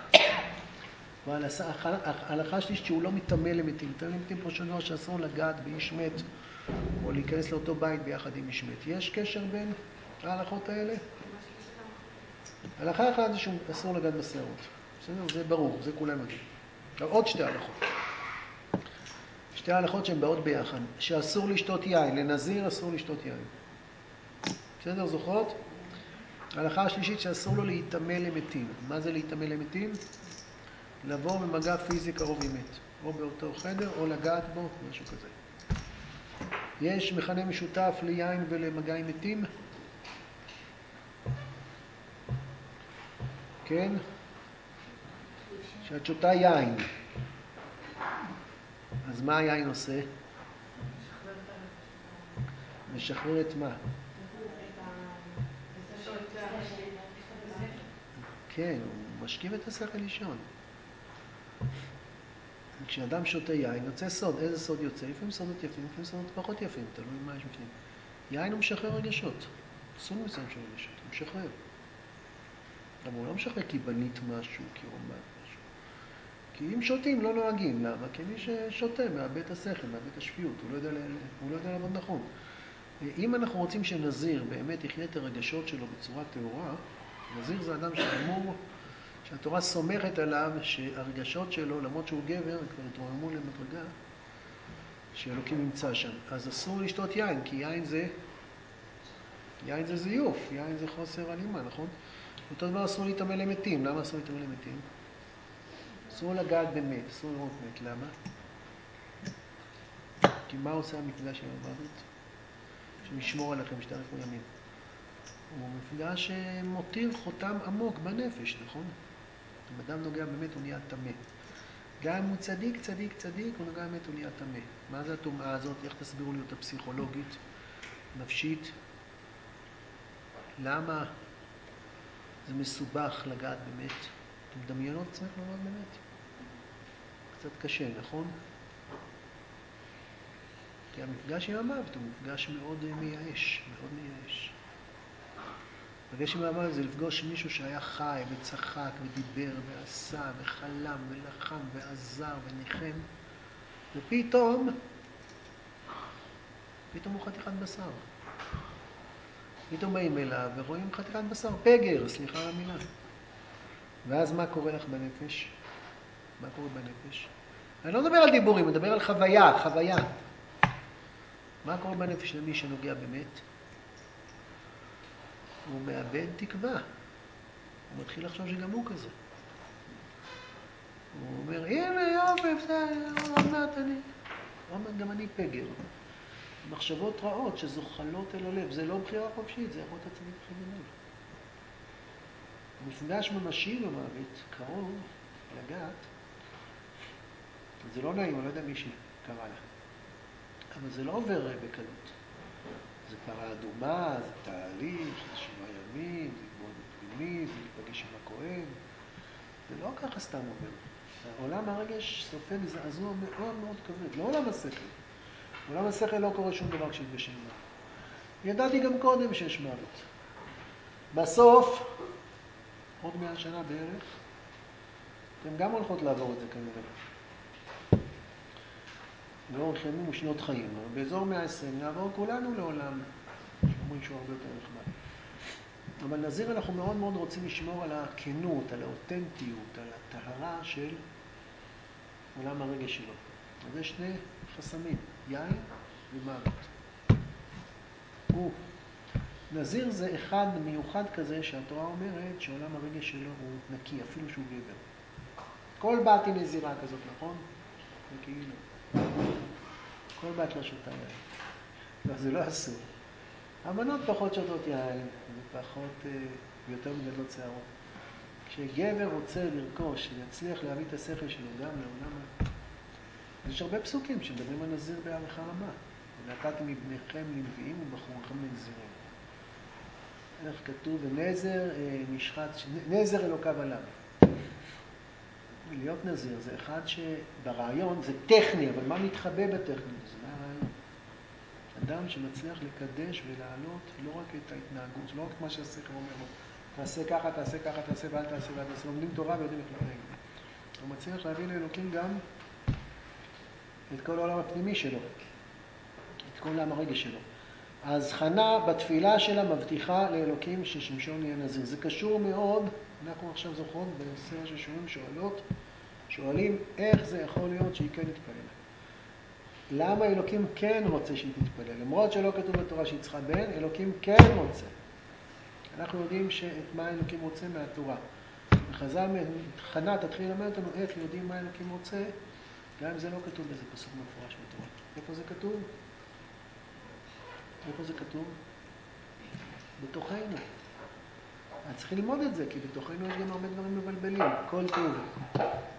וההלכה השלישית שהוא לא מתאמה למתים. מתאמה למתים פה שדבר שאסור לגעת באיש מת, או להיכנס לאותו בית ביחד עם איש מת. יש קשר בין ההלכות האלה? ההלכה אחת זה שאסור לגעת בשערות. בסדר? זה ברור, זה כולם יודעים. עוד שתי הלכות. שתי ההלכות שהן באות ביחד, שאסור לשתות יין, לנזיר אסור לשתות יין. בסדר, זוכרות? ההלכה השלישית שאסור לו להתאמה למתים. מה זה להתאמה למתים? לבוא במגע פיזי קרוב עם מת. או באותו חדר, או לגעת בו, משהו כזה. יש מכנה משותף ליין ולמגע עם מתים? כן? שאת שותה יין. אז מה היין עושה? משחרר את מה? כן, הוא משכיב את השכל לישון. כשאדם שותה יין, יוצא סוד. איזה סוד יוצא? לפעמים סודות יפים, לפעמים סודות פחות יפים, תלוי מה יש בפנים. יין הוא משחרר רגשות. סוג מסוים של רגשות, הוא משחרר. אבל הוא לא משחרר כי בנית משהו, כי הוא עומד משהו. כי אם שותים לא נוהגים, למה? כי מי ששותה מאבד את השכל, מאבד את השפיות, הוא לא יודע, הוא לא יודע לעבוד נכון. אם אנחנו רוצים שנזיר באמת יחיה את הרגשות שלו בצורה טהורה, נזיר זה אדם שאמור, שהתורה סומכת עליו שהרגשות שלו, למרות שהוא גבר, כבר התרוממו למדרגה, שאלוקים נמצא שם. אז אסור לשתות יין, כי יין זה, יין זה זיוף, יין זה חוסר הלימה, נכון? אותו דבר אסור להתאמה למתים. למה אסור להתאמה למתים? אסור לגעת במת, אסור לראות מת. למה? כי מה עושה המפגש עם המוות? שמשמור עליכם שתאריכו ימים. הוא מפגש שמותיר חותם עמוק בנפש, נכון? אם אדם נוגע באמת הוא נהיה טמא. גם אם הוא צדיק, צדיק, צדיק, הוא נוגע באמת הוא נהיה טמא. מה זה הטומאה הזאת? איך תסבירו לי אותה פסיכולוגית, נפשית? למה זה מסובך לגעת באמת? אתם מדמיינות צריך לגעת באמת? קצת קשה, נכון? כי המפגש עם המוות הוא מפגש מאוד מייאש, מאוד מייאש. מפגש עם המוות זה לפגוש מישהו שהיה חי וצחק ודיבר ועשה וחלם ולחם ועזר וניחם, ופתאום, פתאום הוא חתיכת בשר. פתאום באים אליו ורואים חתיכת בשר, פגר, סליחה על המילה. ואז מה קורה לך בנפש? מה קורה בנפש? אני לא מדבר על דיבורים, אני מדבר על חוויה, חוויה. מה קורה בנפש למי שנוגע באמת? הוא מאבד תקווה. הוא מתחיל לחשוב שגם הוא כזה. הוא אומר, הנה יופי, עוד מעט אני, עוד מעט גם אני פגר. מחשבות רעות שזוחלות אל הלב, זה לא בחירה חופשית, זה יכול להיות הצדיק הכי גדול. מפגש ממשי במוות, קרוב, לגעת, זה לא נעים, אני לא יודע מי שקרא לה. אבל זה לא עובר בקלות. זה פרה אדומה, זה תהליך, זה שבעה ימים, זה מאוד פנימי, זה להיפגש עם הכהן. זה לא ככה סתם עובר. העולם הרגש סופג זעזוע מאוד מאוד כבד, לא עולם השכל. עולם השכל לא קורה שום דבר כשיתגשם מוות. ידעתי גם קודם שיש מוות. בסוף, עוד מאה שנה בערך, אתם גם הולכות לעבור את זה כנראה. לאורך ימים ושנות חיים. באזור מאה ועשרים נעבור כולנו לעולם, שאומרים שהוא הרבה יותר נחמד. אבל נזיר אנחנו מאוד מאוד רוצים לשמור על הכנות, על האותנטיות, על הטהרה של עולם הרגש שלו. אז יש שני חסמים, יין ומוות. הוא, נזיר זה אחד מיוחד כזה שהתורה אומרת שעולם הרגש שלו הוא נקי, אפילו שהוא גבר. כל בת היא נזירה כזאת, נכון? וכאילו. כל בת לא שותה יין. לא, זה לא אסור. הבנות פחות שותות יין, ופחות, ויותר מגדלות שערות. כשגבר רוצה לרכוש, להצליח להביא את השכל שלו גם לעולם, יש הרבה פסוקים שמדברים על נזיר בעריכה רבה. ונתתי מבניכם לנביאים ובחורכם לנזירים. איך כתוב, ונזר נשחט, נזר אלוקיו עליו. להיות נזיר זה אחד שברעיון זה טכני, אבל מה מתחבא בטכני? זה מה הרעיון? אדם שמצליח לקדש ולהעלות לא רק את ההתנהגות, לא רק את מה שהשכל אומר לו, תעשה ככה, תעשה ככה, תעשה ואל תעשה ואל תעשה. לומדים תורה ויודעים איך להתנהג. הוא מצליח להביא לאלוקים גם את כל העולם הפנימי שלו, את כל העולם הרגש שלו. אז חנה בתפילה שלה מבטיחה לאלוקים ששמשון יהיה נזיר. זה קשור מאוד, אנחנו עכשיו זוכרות בסרט של שיעורים שואלות, שואלים איך זה יכול להיות שהיא כן תתפלל. למה אלוקים כן רוצה שהיא תתפלל? למרות שלא כתוב בתורה שהיא צריכה בן, אלוקים כן רוצה. אנחנו יודעים שאת מה אלוקים רוצה מהתורה. וחז"ל, חנה תתחיל ללמד אותנו איך יודעים מה אלוקים רוצה, גם אם זה לא כתוב בזה פסוק מפורש בתורה. איפה זה כתוב? איפה זה כתוב? בתוכנו. אז צריך ללמוד את זה, כי בתוכנו יש גם הרבה דברים מבלבלים. כל טוב.